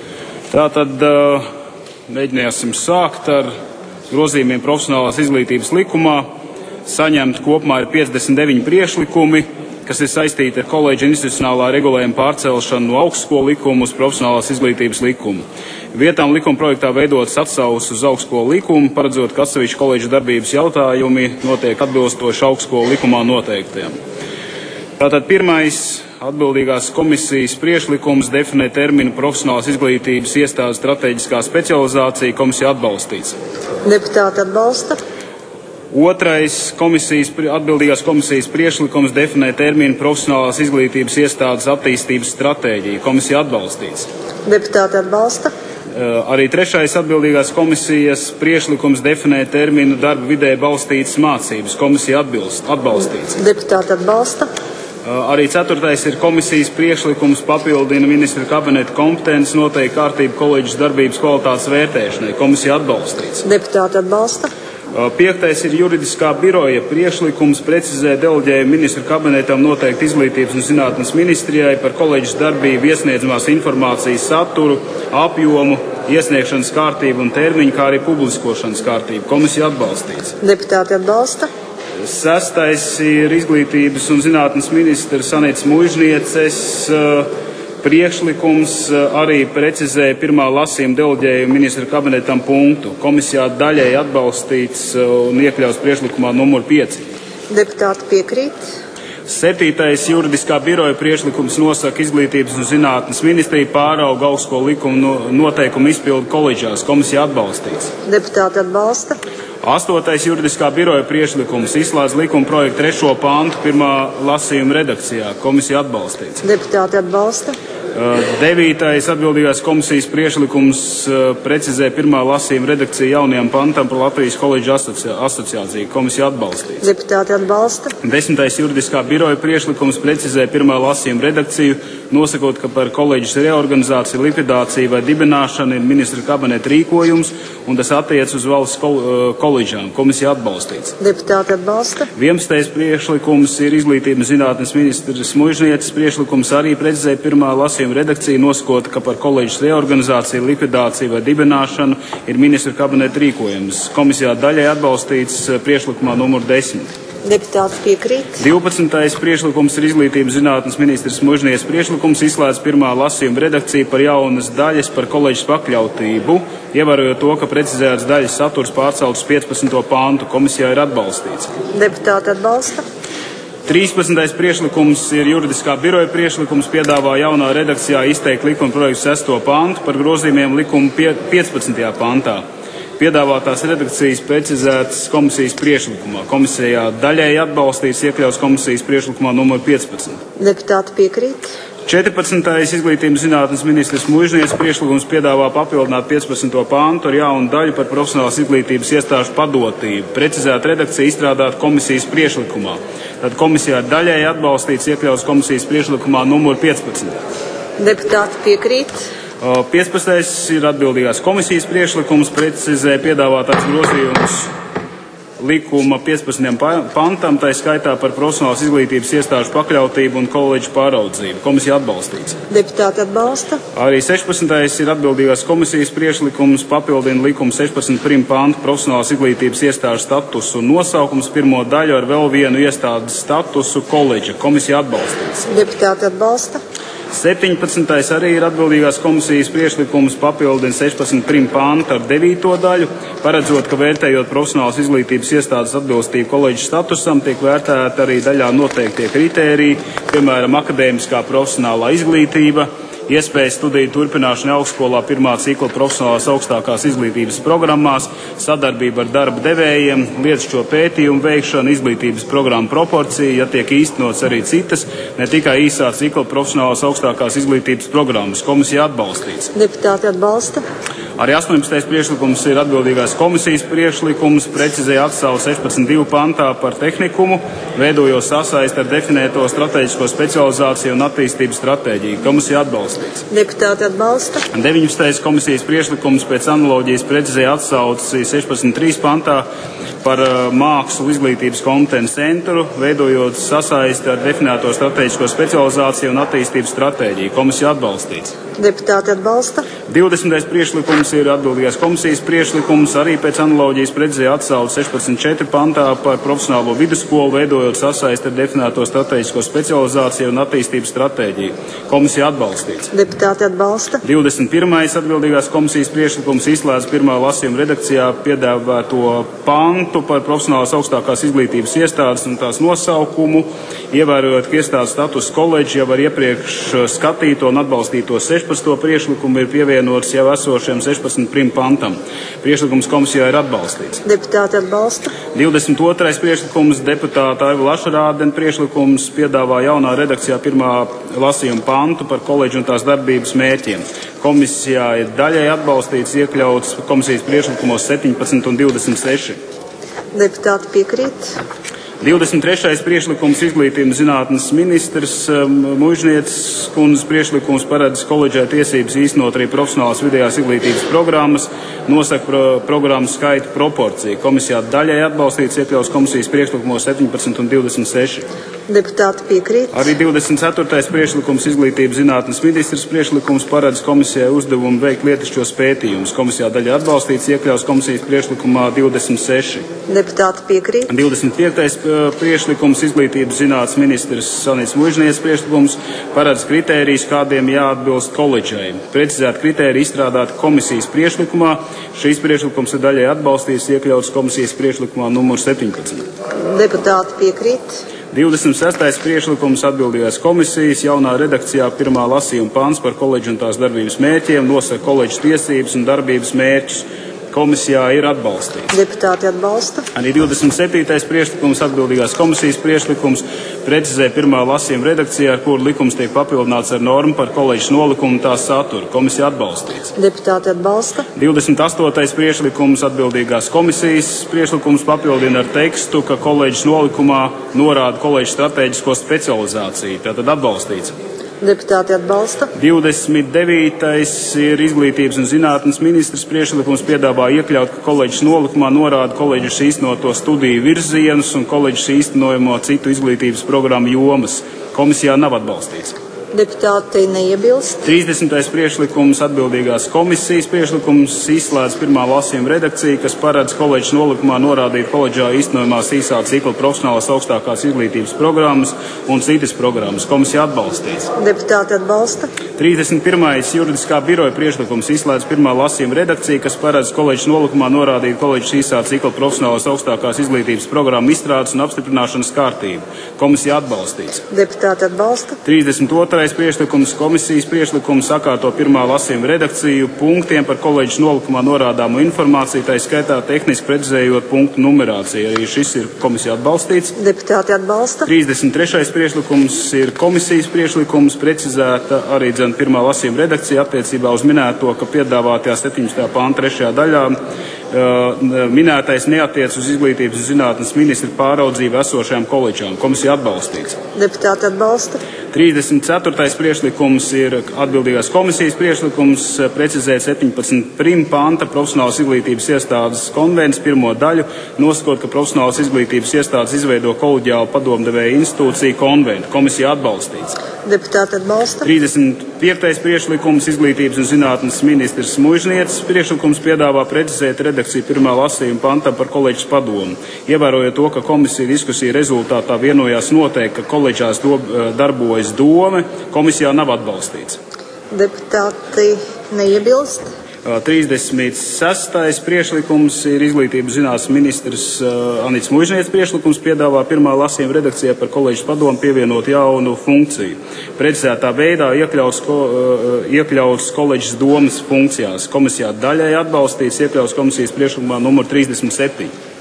Tātad mēģināsim sākt ar grozījumiem profesionālās izglītības likumā. Saņemt kopumā ir piecdesmit deviņi priekšlikumi, kas ir saistīti ar koledžu institucionālā regulējuma pārcelšanu no augstskolu likuma uz profesionālās izglītības likumu. Vietām likuma projektā veidotas atsauces uz augstskolu likumu, paredzot, ka atsevišķi koledžu darbības jautājumi notiek atbilstoši augstskolu likumā noteiktiem. Tātad pirmais atbildīgās komisijas priekšlikums definē terminu profesionālās izglītības iestādes strateģiskā specializācija, komisija atbalstīts. Deputāti atbalsta. Otrais komisijas, atbildīgās komisijas priekšlikums definē terminu profesionālās izglītības iestādes attīstības stratēģiju, komisija atbalstīts. Deputāti atbalsta. Arī trešais atbildīgās komisijas priekšlikums definē terminu darba vidē balstītas mācības, komisija atbilst, atbalstīts. Deputāti atbalsta. Arī ceturtais ir komisijas priekšlikums papildina ministra kabineta kompetences noteikti kārtību koledžas darbības kvalitātes vērtēšanai. Komisija atbalstīts. Deputāti atbalsta. Piektais ir juridiskā biroja priekšlikums precizē deleģējumu ministra kabinetam noteikti izglītības un zinātnes ministrijai par koledžas darbību iesniedzamās informācijas saturu, apjomu, iesniegšanas kārtību un termiņu, kā arī publiskošanas kārtību. Komisija atbalstīts. Deputāti atbalsta. Sestais ir izglītības un zinātnes ministrs Sanītas Muižnieces priekšlikums, arī precizēja pirmā lasījuma deleģējumu ministra kabinetam punktu. Komisijā daļēji atbalstīts un iekļauts priekšlikumā numur pieci. Deputāti piekrīt. Septītais juridiskā biroja priekšlikums nosaka izglītības un zinātnes ministriju pārauga augstskolu likumu noteikumu izpildu koledžās. Komisija atbalstīts. Deputāti atbalsta. Astotais juridiskā biroja priekšlikums izslēdz likuma projektu trešo pāntu pirmā lasījuma redakcijā. Komisija atbalstīts. Deputāti atbalsta. Devītais atbildīgās komisijas priekšlikums precizē pirmā lasījuma redakciju jaunajam pantam par Latvijas koledžu asociāciju. Komisija atbalstīts. Deputāti atbalsta. Desmitais juridiskā biroja priekšlikums precizē pirmā lasījuma redakciju, nosakot, ka par koledžas reorganizāciju, likvidāciju vai dibināšanu ir ministra kabineta rīkojums, un tas attiec uz valsts koledžām. Komisija atbalstīts. Deputāti atbalsta. vienpadsmitais priekšlikums ir izglītības zinātnes ministrs Muižnieces priekšlikums, arī precizē pirmā lasījuma redakcija, nosakot, ka par koledžas reorganizāciju, likvidāciju vai dibināšanu ir ministra kabineta rīkojums. Komisijā daļai atbalstīts priekšlikumā numur desmit. Deputāti piekrīt. divpadsmitais priekšlikums ir izglītības zinātnes ministrs Muižnieces priekšlikums, izslēdz pirmā lasījuma redakcija par jaunas daļas par koledžas pakļautību, ievērojot to, ka precizēts daļas saturs pārcelts uz piecpadsmito pāntu. Komisijā ir atbalstīts. Deputāti atbalsta. trīspadsmitais priekšlikums ir juridiskā biroja priekšlikums, piedāvā jaunā redakcijā izteikt likuma projektu sesto pāntu par grozījumiem likuma piecpadsmitajā pāntā. Piedāvātās redakcijas precizētas komisijas priekšlikumā. Komisijā daļēji atbalstīts, iekļauts komisijas priekšlikumā numur piecpadsmit. Deputāti piekrīt. četrpadsmitais izglītības zinātnes ministrs Muižnieces priekšlikums piedāvā papildināt piecpadsmito pāntu ar jaunu daļu par profesionālās izglītības iestāžu padotību. Precizēta redakcija izstrādāt komisijas priekšlikumā. Tad komisijā daļēji atbalstīts, iekļauts komisijas priekšlikumā numur piecpadsmit. Deputāti piekrīt. piecpadsmitais ir atbildīgās komisijas priekšlikums, precizē piedāvātās grozījums likuma piecpadsmitajam pantam, tā skaitā par profesionālās izglītības iestāžu pakļautību un koledžu pāraudzību. Komisija atbalstīts. Deputāti atbalsta. Arī sešpadsmitais ir atbildīgās komisijas priekšlikums, papildina likuma sešpadsmit pirmo pantu profesionālās izglītības iestāžu statusu un nosaukums pirmo daļu ar vēl vienu iestādes statusu koledža. Komisija atbalstīts. Deputāti atbalsta. septiņpadsmitais arī ir atbildīgās komisijas priekšlikums, papildina sešpadsmit pirmo pāntu ar devīto daļu, paredzot, ka vērtējot profesionālas izglītības iestādes atbilstību koledžas statusam, tiek vērtēta arī daļā noteiktie kritēriji, piemēram, akadēmiskā profesionālā izglītība, iespēja studiju turpināšana augstskolā pirmā cikla profesionālās augstākās izglītības programmās, sadarbība ar darba devējiem, lietišķo pētījumu veikšana, izglītības programmu proporcija, ja tiek īstenots arī citas, ne tikai īsā cikla profesionālās augstākās izglītības programmas. Komisija atbalstīts. Deputāti atbalsta. Arī astoņpadsmitais priekšlikums ir atbildīgās komisijas priekšlikums, precizē atsauc sešpadsmit divi pantā par tehnikumu, veidojot sasaisti ar definēto strateģisko specializāciju un attīstības stratēģiju. Komisija atbalstīts. Deputāti atbalsta. deviņpadsmitais komisijas priekšlikums pēc analoģijas precizē atsauci sešpadsmit trīs pantā par mākslu izglītības kompetences centru, veidojot sasaisti ar definēto strateģisko specializāciju un attīstības stratēģiju. Komisija atbalstīts. Deputāti atbalsta. divdesmitais priekšlikums ir atbildīgās komisijas priekšlikums, arī pēc analoģijas precizē atsauc sešpadsmit četri pantā par profesionālo vidusskolu, veidojot sasaisti ar definēto strateģisko specializāciju un attīstības stratēģiju. Komisija atbalstīts. Deputāti atbalsta. divdesmit pirmais atbildīgās komisijas priekšlikums izslēdz pirmā lasījuma redakcijā piedāvāto pantu par profesionālās augstākās izglītības iestādes un tās nosaukumu, ievērojot, ka iestādes status koledži jau ar iepriekš skatīto un atbalstīto sešpadsmito priekšlikumu ir pievienots jau esošiem sešpadsmit pirmajam pantam. Priekšlikums komisijā ir atbalstīts. Deputāti atbalsta. divdesmit otrais priekšlikums deputāta Aiva Lašarādena priekšlikums piedāvā jaunā redakcijā pirmā lasījuma pantu par koledžu un tās darbības mērķiem. Komisijā ir daļai atbalstīts, iekļauts komisijas priekšlikumos septiņpadsmit un divdesmit seši. Deputāti piekrīt. divdesmit trešais priekšlikums izglītības zinātnes ministrs Muižnieces kundzes priekšlikums paredz koledžai tiesības īstenot arī profesionālās vidējās izglītības programmas, nosaka pro, programmu skaitu proporciju. Komisijā daļai atbalstīts, iekļaus komisijas priekšlikumos septiņpadsmit un divdesmit seši. Deputāti piekrīt. Arī divdesmit ceturtais priekšlikums izglītības zinātnes ministrs priekšlikums paredz komisijai uzdevumu veikt lietišķos pētījumus. Komisijā daļai atbalstīts, iekļaus komisijas priekšlikumā divdesmit seši. Deputāti piekrīt. divdesmit piektais priekšlikums izglītības zinātnes ministrs Sanīts Muižnieces priekšlikums paredz kritērijus, kādiem jāatbilst koledžai. Precizēt kritēriju izstrādāt komisijas priekšlikumā. Šīs priekšlikums ir daļai atbalstīts, iekļauts komisijas priekšlikumā numur septiņpadsmit. Deputāti piekrīt. divdesmit sestais priekšlikums atbildīgās komisijas jaunā redakcijā pirmā lasījuma pants par koledžu un tās darbības mērķiem nosaka koledžas tiesības un darbības mērķus. Komisijā ir atbalstīts. Deputāti atbalsta. Arī divdesmit septītais priekšlikums atbildīgās komisijas priekšlikums precizē pirmā lasījuma redakcijā, ar kuru likums tiek papildināts ar normu par koledžas nolikumu un tās saturu. Komisija atbalstīts. Deputāti atbalsta. divdesmit astotais priekšlikums atbildīgās komisijas priekšlikums papildina ar tekstu, ka koledžas nolikumā norāda koledžas strateģisko specializāciju. Tātad atbalstīts. Deputāti atbalsta. divdesmit devītais ir izglītības un zinātnes ministrs priekšlikums piedāvā iekļaut, ka koledžas nolikumā norāda koledžas īstenoto studiju virzienus un koledžas īstenojamo citu izglītības programmu jomas. Komisijā nav atbalstīts. Deputāti neiebilst. trīsdesmitais priekšlikums atbildīgās komisijas priekšlikums izslēdz pirmā lasījuma redakciju, kas paredz koledžas nolikumā norādīt koledžā īstenojamās īsā cikla profesionālās augstākās izglītības programmas un citas programmas. Komisija atbalstīts. Deputāti atbalsta. trīsdesmit pirmais juridiskā biroja priekšlikums izslēdz pirmā lasījuma redakciju, kas paredz koledžas nolikumā norādīt koledžas īsā cikla profesionālās augstākās izglītības programmu izstrādes un apstiprināšanas kārtību. Komisija atbalstīts. Deputāti atbalsta. trīsdesmit otrais priekšlikums komisijas priekšlikums sakārto pirmā lasījuma redakciju punktiem par koledžas nolikumā norādāmu informāciju, tā skaitā tehniski precizējot punktu numerāciju. Arī šis ir komisija atbalstīts. Deputāti atbalsta. trīsdesmit trešais priekšlikums ir komisijas priekšlikums, precizēta arī dzen pirmā lasījuma redakcija attiecībā uz minēto, ka piedāvātajā septiņpadsmitajā pānta trešajā daļā uh, minētais neatiec uz izglītības un zinātnes ministra pāraudzību esošajām koledžām. Komisija atbalstīts. Deputāti atbalsta. trīsdesmit ceturtais priekšlikums ir atbildīgās komisijas priekšlikums precizēt septiņpadsmit pirmā panta profesionālas izglītības iestādes konvencijas pirmo daļu, nosakot, ka profesionālas izglītības iestādes izveido koleģiālu padomdevēju institūciju konventu. Komisija atbalstīts. Deputāti atbalsta. trīsdesmit piektais priekšlikums izglītības un zinātnes ministrs Muižnieces priekšlikums piedāvā precizēt redakciju pirmā lasījuma pantam par koledžas padomu. Ievērojot to, ka komisija diskusija rezultātā vienojās noteikti, ka koledžās do, darbojas dome, komisijā nav atbalstīts. Deputāti neiebilst. trīsdesmit sestais priekšlikums ir izglītības zinātnes ministrs Anīts Muižnieces priekšlikums piedāvā pirmā lasījuma redakcijā par koledžas padomu pievienot jaunu funkciju. Precizētā veidā iekļauts, ko, iekļauts koledžas domas funkcijās. Komisijā daļai atbalstīts, iekļauts komisijas priekšlikumā numur trīsdesmit septiņi.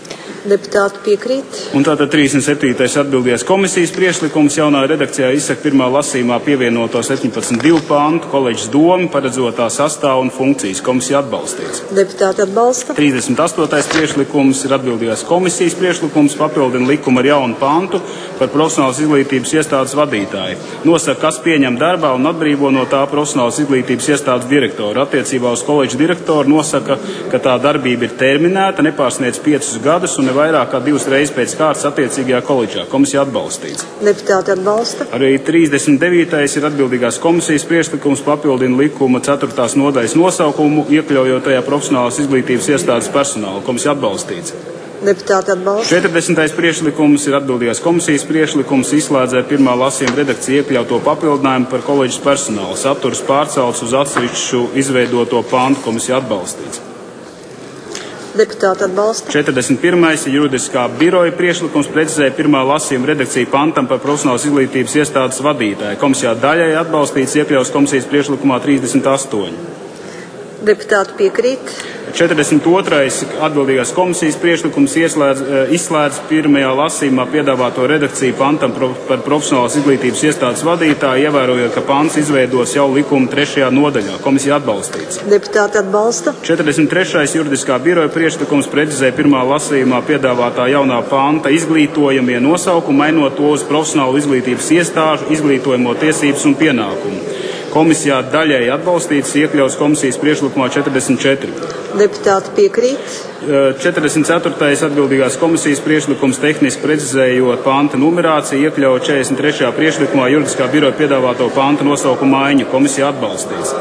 Deputāti piekrīt. Un tātad trīsdesmit septītais atbildīgās komisijas priekšlikums jaunā redakcijā izsaka pirmā lasījumā pievienoto septiņpadsmit divu pāntu koledžas domu, paredzotā sastāvu un funkcijas. Komisija atbalstīts. Deputāti atbalsta. trīsdesmit astotais priekšlikums ir atbildīgās komisijas priekšlikums, papildina likumu ar jaunu pantu par profesionālas izglītības iestādes vadītāju. Nosaka, kas pieņem darbā un atbrīvo no tā profesionālas izglītības iestādes direktoru. Attiecībā uz koledžas direktoru nosaka, ka tā darbība ir terminēta, nepārsniedz piecus gadus un ne vairāk kā divas reizes pēc kārtas attiecīgajā koledžā. Komisija atbalstīts. Deputāti atbalsta. Arī trīsdesmit devītais ir atbildīgās komisijas priekšlikums, papildina likuma ceturtās nodaļas nosaukumu, iekļaujot tajā profesionālas izglītības iestādes personālu. Komisija atbalstīts. Deputāti atbalsta. četrdesmitais priekšlikums ir atbildīgās komisijas priekšlikums, izslēdzē pirmā lasījuma redakcija iekļauto papildinājumu par koledžas personālu. Saturs pārcelts uz atsevišķu izveidoto pantu. Komisija atbalstīts. Deputāti atbalsta. četrdesmit pirmais ir juridiskā biroja priekšlikums, precizēja pirmā lasījuma redakcija pantam par profesionālas izglītības iestādes vadītāju. Komisijā daļai atbalstīts, iekļaus komisijas priekšlikumā trīsdesmit astoņi. Deputāti piekrīt. četrdesmit otrais atbildīgās komisijas priekšlikums ieslēdz, izslēdz pirmajā lasījumā piedāvāto redakciju pantam par profesionālas izglītības iestādes vadītāju, ievērojot, ka pants izveidos jau likuma trešajā nodaļā. Komisija atbalstīts. Deputāti atbalsta. četrdesmit trešais juridiskā biroja priekšlikums precizē pirmā lasījumā piedāvātā jaunā panta izglītojamie nosaukumi, mainot to uz profesionālu izglītības iestāžu izglītojamo tiesības un pienākumu. Komisijā daļai atbalstīts, iekļaus komisijas priekšlikumā četrdesmit četri. Deputāti piekrīt. četrdesmit ceturtais atbildīgās komisijas priekšlikums tehniski precizējot panta numerāciju, iekļauj četrdesmit trešajā priekšlikumā juridiskā biroja piedāvāto panta nosaukumu maiņu. Komisija atbalstīts.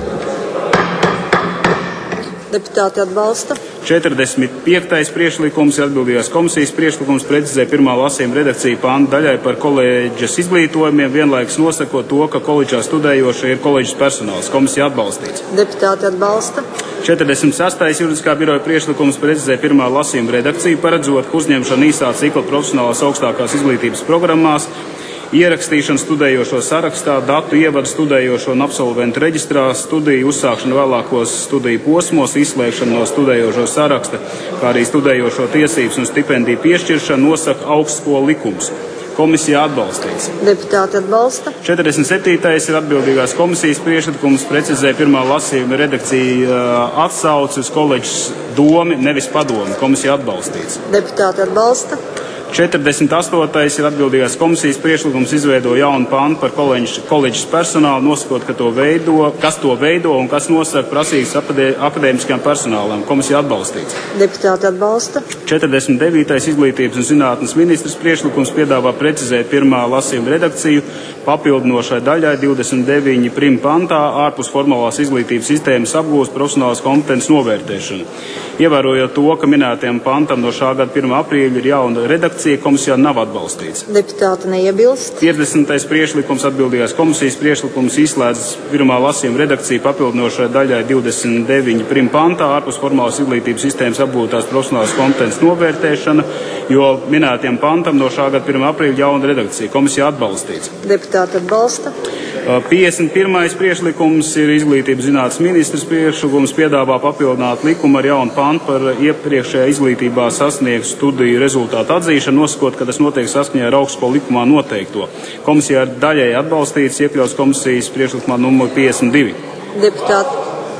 Deputāti atbalsta. četrdesmit piektais priekšlikums atbildīgās komisijas priekšlikums precizē pirmā lasījuma redakcija pantu daļai par koledžas izglītojumiem, vienlaikus nosakot to, ka koledžā studējošie ir koledžas personāls. Komisija atbalstīts. Deputāti atbalsta. četrdesmit sastais juridiskā biroja priekšlikums precizē pirmā lasījuma redakciju, paredzot, ka uzņemšana īsā cikla profesionālās augstākās izglītības programmās, ierakstīšana studējošo sarakstā, datu ievadu studējošo un absolventu reģistrā, studiju uzsākšana vēlākos studiju posmos, izslēgšana no studējošo saraksta, kā arī studējošo tiesības un stipendiju piešķiršana nosaka augstskolu likums. Komisija atbalstīts. Deputāti atbalsta. četrdesmit septītais ir atbildīgās komisijas priekšlikums, precizē pirmā lasījuma redakcija atsauci uz koledžas domi, nevis padomi. Komisija atbalstīts. Deputāti atbalsta. četrdesmit astotais ir atbildīgās komisijas priekšlikums, izveido jaunu pantu par koledžas, koledžas personālu, nosakot, ka to veido, kas to veido un kas nosaka prasības akadēmiskajam personālam. Komisija atbalstīts. Deputāti atbalsta. četrdesmit devītais izglītības un zinātnes ministrs priekšlikums piedāvā precizēt pirmā lasījuma redakciju, papildinošai daļai divdesmit deviņi prim pantā ārpus formālās izglītības sistēmas apgūst profesionālās kompetences novērtēšanu. Ievērojot to, ka minētajam pantam no šā gada pirmā aprīļa ir jauna redakcija, komisijā nav atbalstīts. Deputāti neiebilst. piecdesmitais priekšlikums atbildīgās komisijas priekšlikums izslēdz pirmā lasījuma redakciju papildinošai daļai divdesmit deviņi prim pantā ārpus formālās izglītības sistēmas apgūtās profesionālās kompetences novērtēšana, jo minētajam pantam no šā gada pirmā aprīļa jauna redakcija. Komisijā atbalstīts. Deputāti atbalsta. piecdesmit pirmais priekšlikums ir izglītības zinātnes ministrs priekšlikums, piedāvā papildināt likumu ar jaunu pantu par iepriekšējā izglītībā sasniegtu studiju rezultātu atzīšanu, nosakot, ka tas notiek saskaņā ar augstskolu likumā noteikto. Komisijā daļai atbalstīts, iekļaus komisijas priekšlikumā numur piecdesmit divi. Deputāti,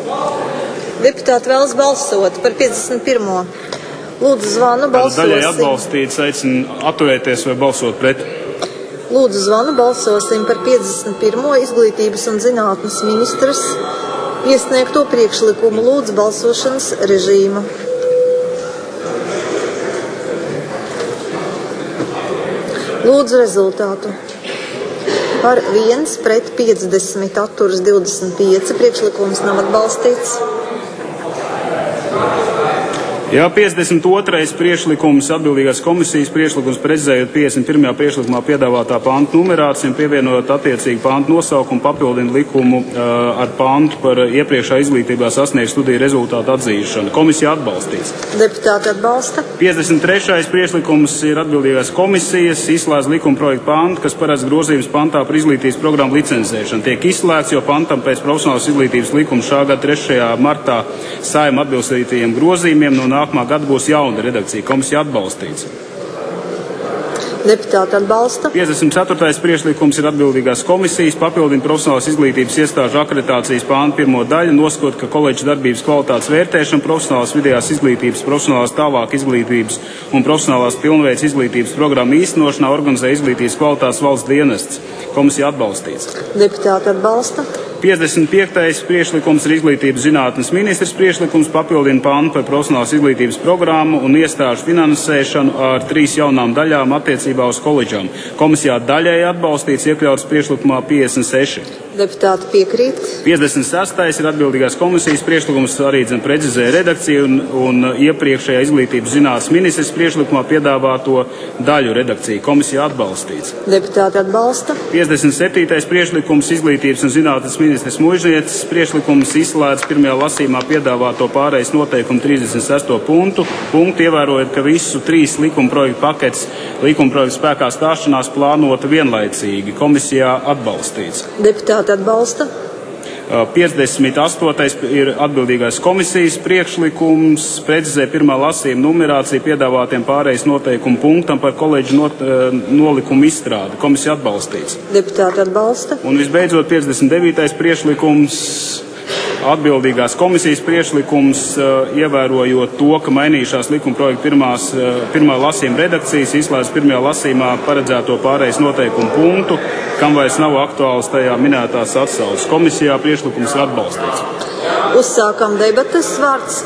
deputāti vēlas balsot par piecdesmit pirmo. Lūdzu, zvanu, balsosim. Daļai atbalstīts, aicinu atturēties vai balsot pret. Lūdzu, zvanu, balsosim par piecdesmit pirmo izglītības un zinātnes ministras iesniegto priekšlikumu. Lūdzu, balsošanas režīmu. Lūdzu, rezultātu. Par viens pret piecdesmit atturas divdesmit pieci. Priekšlikums nav atbalstīts. Jā, piecdesmit otrais priekšlikums atbildīgās komisijas priekšlikums precizējot piecdesmit pirmajā priekšlikumā piedāvātā pantu numerāciju un pievienojot attiecīgu pantu nosaukumu, papildina likumu uh, ar pantu par iepriekšā izglītībā sasniegtu studiju rezultātu atzīšanu. Komisija atbalstīs. Deputāti atbalsta. piecdesmit trešais priekšlikums ir atbildīgās komisijas izslēdz likuma projektu pantu, kas paredz grozījums pantā par izglītības programmu licencēšanu. Tiek izslēgts, jo pantam pēc profesionālas izglītības likuma šā gada trešajā martā Saeima atbilstītajiem grozījumiem no nākamā gada būs jauna redakcija. Komisija atbalstīts. Deputāti atbalsta. piecdesmit ceturtais priekšlikums ir atbildīgās komisijas, papildina profesionālās izglītības iestāžu akreditācijas pānta pirmo daļu, nosakot, ka koledžu darbības kvalitātes vērtēšana, profesionālās vidējās izglītības, profesionālās tālāk izglītības un profesionālās pilnveids izglītības programmu īstenošanā organizē izglītības kvalitātes valsts dienests. Komisija atbalstīts. Deputāti atbalsta. piecdesmit piektais priekšlikums ir izglītības zinātnes ministrs priekšlikums, papildina pāntu par profesionālās izglītības programmu un iestāžu finansēšanu ar trīs jaunām daļām attiecībā uz koledžām. Komisijā daļēji atbalstīts, iekļauts priekšlikumā piecdesmit seši. Deputāti piekrīt. piecdesmit sestais ir atbildīgās komisijas priekšlikums, arī dzen precizē redakciju un, un iepriekšējā izglītības zinātnes ministrs priekšlikumā piedāvāto daļu redakciju. Komisijā atbalstīts. Deputāti atbalsta. piecdesmit septītais priekšlikums izglītības un zinātnes ministrs Muižnieces priekšlikums izslēdz pirmajā lasījumā piedāvāto pārejas noteikumu trīsdesmit sesto punktu, punktu ievērojot, ka visu trīs likuma projektu paketes likuma projektu spēkā stāšanās plānota vienlaicīgi. Komisijā atbalstīts. Deputāti atbalsta. piecdesmit astotais ir atbildīgās komisijas priekšlikums, precizē pirmā lasījuma numerācija piedāvātiem pārejas noteikumu punktam par koledžu not, nolikumu izstrādi. Komisija atbalstīts. Deputāti atbalsta. Un visbeidzot piecdesmit devītais priekšlikums, atbildīgās komisijas priekšlikums, ievērojot to, ka mainījušās likuma projekta pirmās, pirmā lasījuma redakcijas izslēdz pirmajā lasījumā paredzēto pārejas noteikumu punktu, kam vairs nav aktuāls tajā minētās atsauces. Komisijā priekšlikums ir atbalstīts. Uzsākam debates vārds.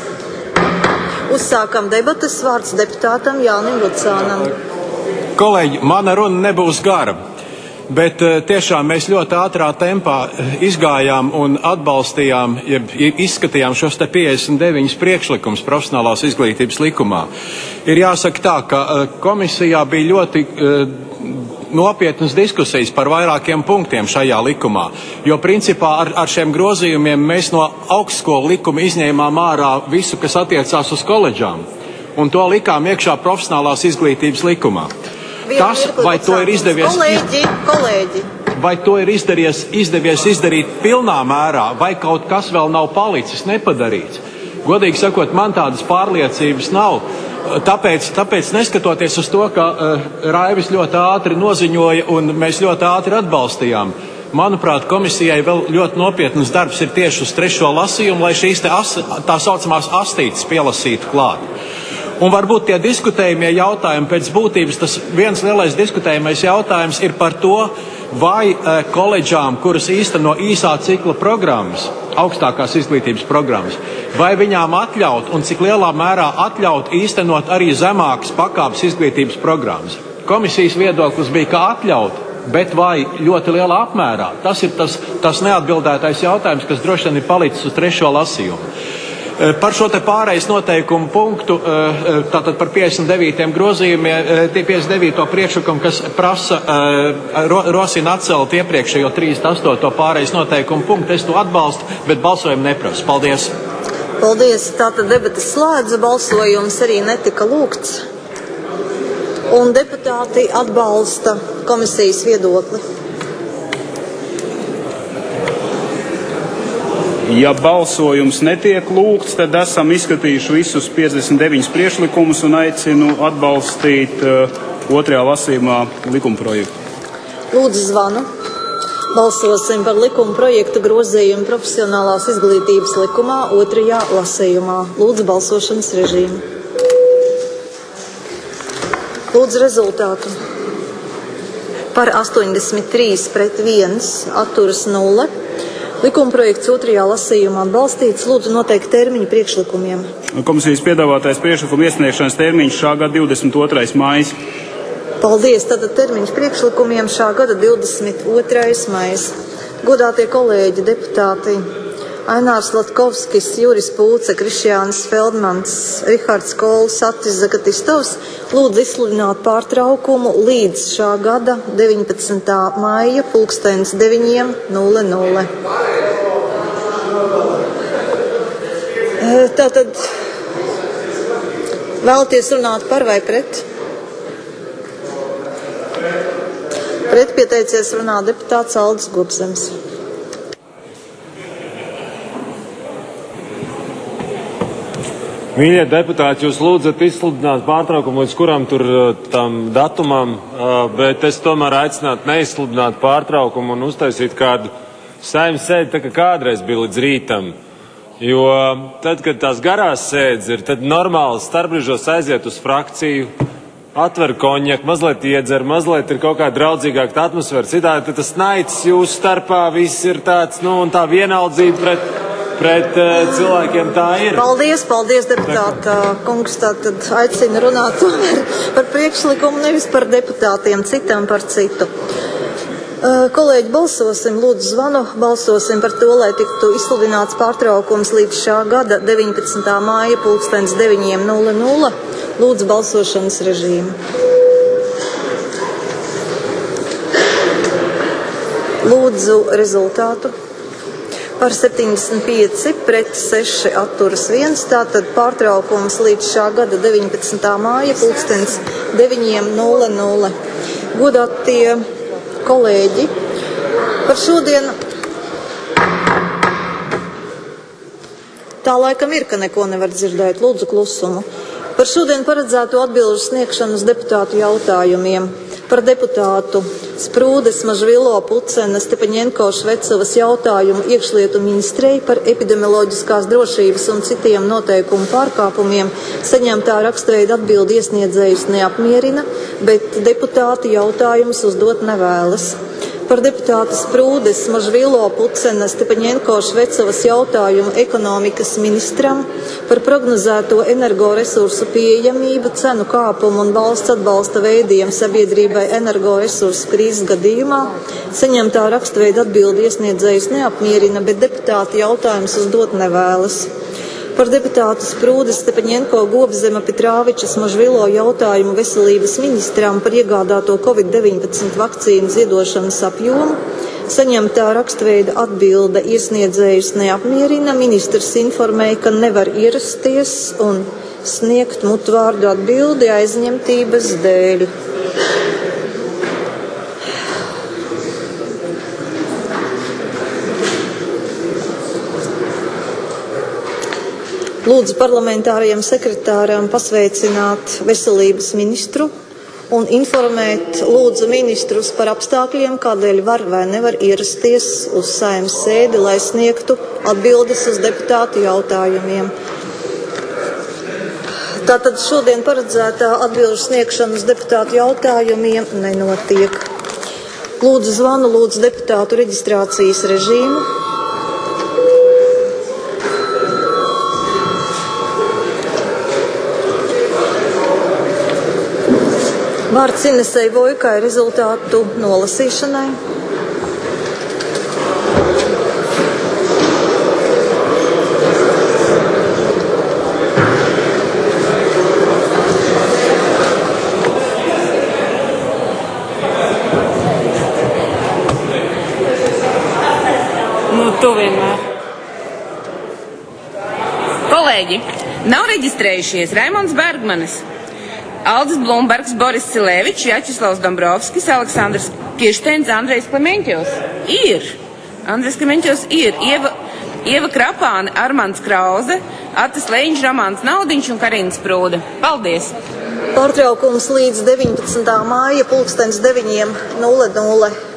Uzsākam debates vārds deputātam Jānim Lucānam. Kolēģi, mana runa nebūs gara. Bet tiešām mēs ļoti ātrā tempā izgājām un atbalstījām, jeb izskatījām šos te piecdesmit deviņus priekšlikumus profesionālās izglītības likumā. Ir jāsaka tā, ka komisijā bija ļoti nopietnas diskusijas par vairākiem punktiem šajā likumā, jo principā ar, ar šiem grozījumiem mēs no augstskolu likuma izņēmām ārā visu, kas attiecās uz koledžām, un to likām iekšā profesionālās izglītības likumā. Tas, vai to ir izdevies, kolēģi, kolēģi. vai to ir izdevies, izdevies izdarīt pilnā mērā, vai kaut kas vēl nav palicis nepadarīts, godīgi sakot, man tādas pārliecības nav. Tāpēc, tāpēc neskatoties uz to, ka uh, Raivis ļoti ātri noziņoja un mēs ļoti ātri atbalstījām, manuprāt, komisijai vēl ļoti nopietnas darbs ir tieši uz trešo lasījumu, lai šīs te as, tā saucamās astītes pielasītu klāt. Un varbūt tie diskutējumie jautājumi pēc būtības, tas viens lielais diskutējumais jautājums ir par to, vai e, koledžām, kuras īsteno īsā cikla programmas, augstākās izglītības programmas, vai viņām atļaut un cik lielā mērā atļaut īstenot arī zemākas pakāpes izglītības programmas. Komisijas viedoklis bija, ka atļaut, bet vai ļoti lielā apmērā. Tas ir tas, tas neatbildētais jautājums, kas droši vien ir palicis uz trešo lasījumu. Par šo te pārejas noteikumu punktu, tātad par piecdesmit devītiem grozījumiem, piecdesmit devīto priekšlikumu, kas prasa, rosina atcelt iepriekšējo trīsdesmit astoto pārejas noteikumu punktu, es to atbalstu, bet balsojumu neprasu. Paldies! Paldies! Tātad debatas slēdza, balsojums arī netika lūgts, un deputāti atbalsta komisijas viedokli. Ja balsojums netiek lūgts, tad esam izskatījuši visus piecdesmit deviņus priekšlikumus un aicinu atbalstīt uh, otrajā lasījumā likumprojektu. Lūdzu zvanu. Balsosim par likuma projektu grozījumu profesionālās izglītības likumā otrajā lasījumā. Lūdzu balsošanas režīmu. Lūdzu rezultātu. Par astoņdesmit trīs pret viens atturas nulle. Likumprojekts otrajā lasījumā atbalstīts. Lūdzu noteikt termiņu priekšlikumiem. Komisijas piedāvātais priekšlikuma iesniegšanas termiņš šā gada divdesmit otrais maijs. Paldies. Tātad termiņš priekšlikumiem šā gada divdesmit otrais maijs. Godātie kolēģi, deputāti, Ainārs Latkovskis, Juris Pūce, Krišjānis Feldmans, Rihards Kols, Atis Zagatistovs lūdzu izsludināt pārtraukumu līdz šā gada deviņpadsmitā maija pulkstens deviņiem nulle nulle. Tātad vēlaties runāt par vai pret? Pret pieteicies runā deputāts Aldis Gobzems. Mīļie deputāti, jūs lūdzat izsludināt pārtraukumu līdz kuram tur tam datumam, bet es tomēr aicinātu neizsludināt pārtraukumu un uztaisīt kādu Saeimas sēdi, tā kā kādreiz bija līdz rītam. Jo tad, kad tās garās sēdes ir, tad normāli starpbrīžos aiziet uz frakciju, atver konjaku, mazliet iedzer, mazliet ir kaut kā draudzīgāka tā atmosfēra. Citādi tad tas naids jūsu starpā, viss ir tāds, nu, un tā vienaldzība pret, pret uh, cilvēkiem tā ir. Paldies, paldies, deputāta kungs. Tātad aicina runāt par priekšlikumu, nevis par deputātiem, citam par citu. Uh, kolēģi, balsosim, lūdzu zvanu, balsosim par to, lai tiktu izsludināts pārtraukums līdz šā gada deviņpadsmitā māja pulkstens deviņi nulle nulle. Lūdzu balsošanas režīmu. Lūdzu rezultātu. Par septiņdesmit pieci pret seši atturas viens, tātad pārtraukums līdz šā gada deviņpadsmitā māja pulkstens deviņi nulle nulle. Godātie kolēģi, par šodienu tā laikam ir, ka neko nevar dzirdēt. Lūdzu klusumu. Par šodien paredzēto atbilžu sniegšanu uz deputātu jautājumiem. Par deputātu Sprūdes, Mažvilo, Pucena, Stepaņenko, Švecovas jautājumu iekšlietu ministrei par epidemioloģiskās drošības un citiem noteikumu pārkāpumiem saņemtā rakstveida atbildi iesniedzējus neapmierina, bet deputāti jautājumus uzdot nevēlas. Par deputāta Sprūdes, Mažvilo, Pucena, Stepaņenko, Švecovas jautājumu ekonomikas ministram par prognozēto energoresursu pieejamību, cenu kāpumu un valsts atbalsta veidiem sabiedrībai energoresursu krīzes gadījumā saņemtā rakstveida atbildi iesniedzējus neapmierina, bet deputāti jautājumus uzdot nevēlas. Par deputātu Sprūdes, Stepaņenko, Gobzema, Petrāvičas, Mažvilo jautājumu veselības ministram par iegādāto covid deviņpadsmit vakcīnu ziedošanas apjomu saņemtā rakstveida atbilde iesniedzējus neapmierina. Ministrs informēja, ka nevar ierasties un sniegt mutvārdu atbildi aizņemtības dēļ. Lūdzu parlamentārajam sekretāram pasveicināt veselības ministru un informēt lūdzu ministrus par apstākļiem, kādēļ var vai nevar ierasties uz Saeimas sēdi, lai sniegtu atbildes uz deputātu jautājumiem. Tātad šodien paredzētā atbilžu sniegšana uz deputātu jautājumiem nenotiek. Lūdzu zvanu, lūdzu deputātu reģistrācijas režīmu. Vārds Inesei Vojkai rezultātu nolasīšanai. Nu, tu vienmēr. Kolēģi, nav reģistrējušies Raimonds Bergmanis, Aldis Blumbergs, Boris Cilēvičs, Jačislavs Dombrovskis, Aleksandrs Kiršteins, Andrejs Klemeņķos. Ir. Andrejs Klemeņķos ir. Ieva, Ieva Krapāne, Armands Krauze, Atis Leņš, Romāns Naudiņš un Karina Sprūde. Paldies! Pārtraukums līdz deviņpadsmitā māja pulkstens deviņi nulle nulle.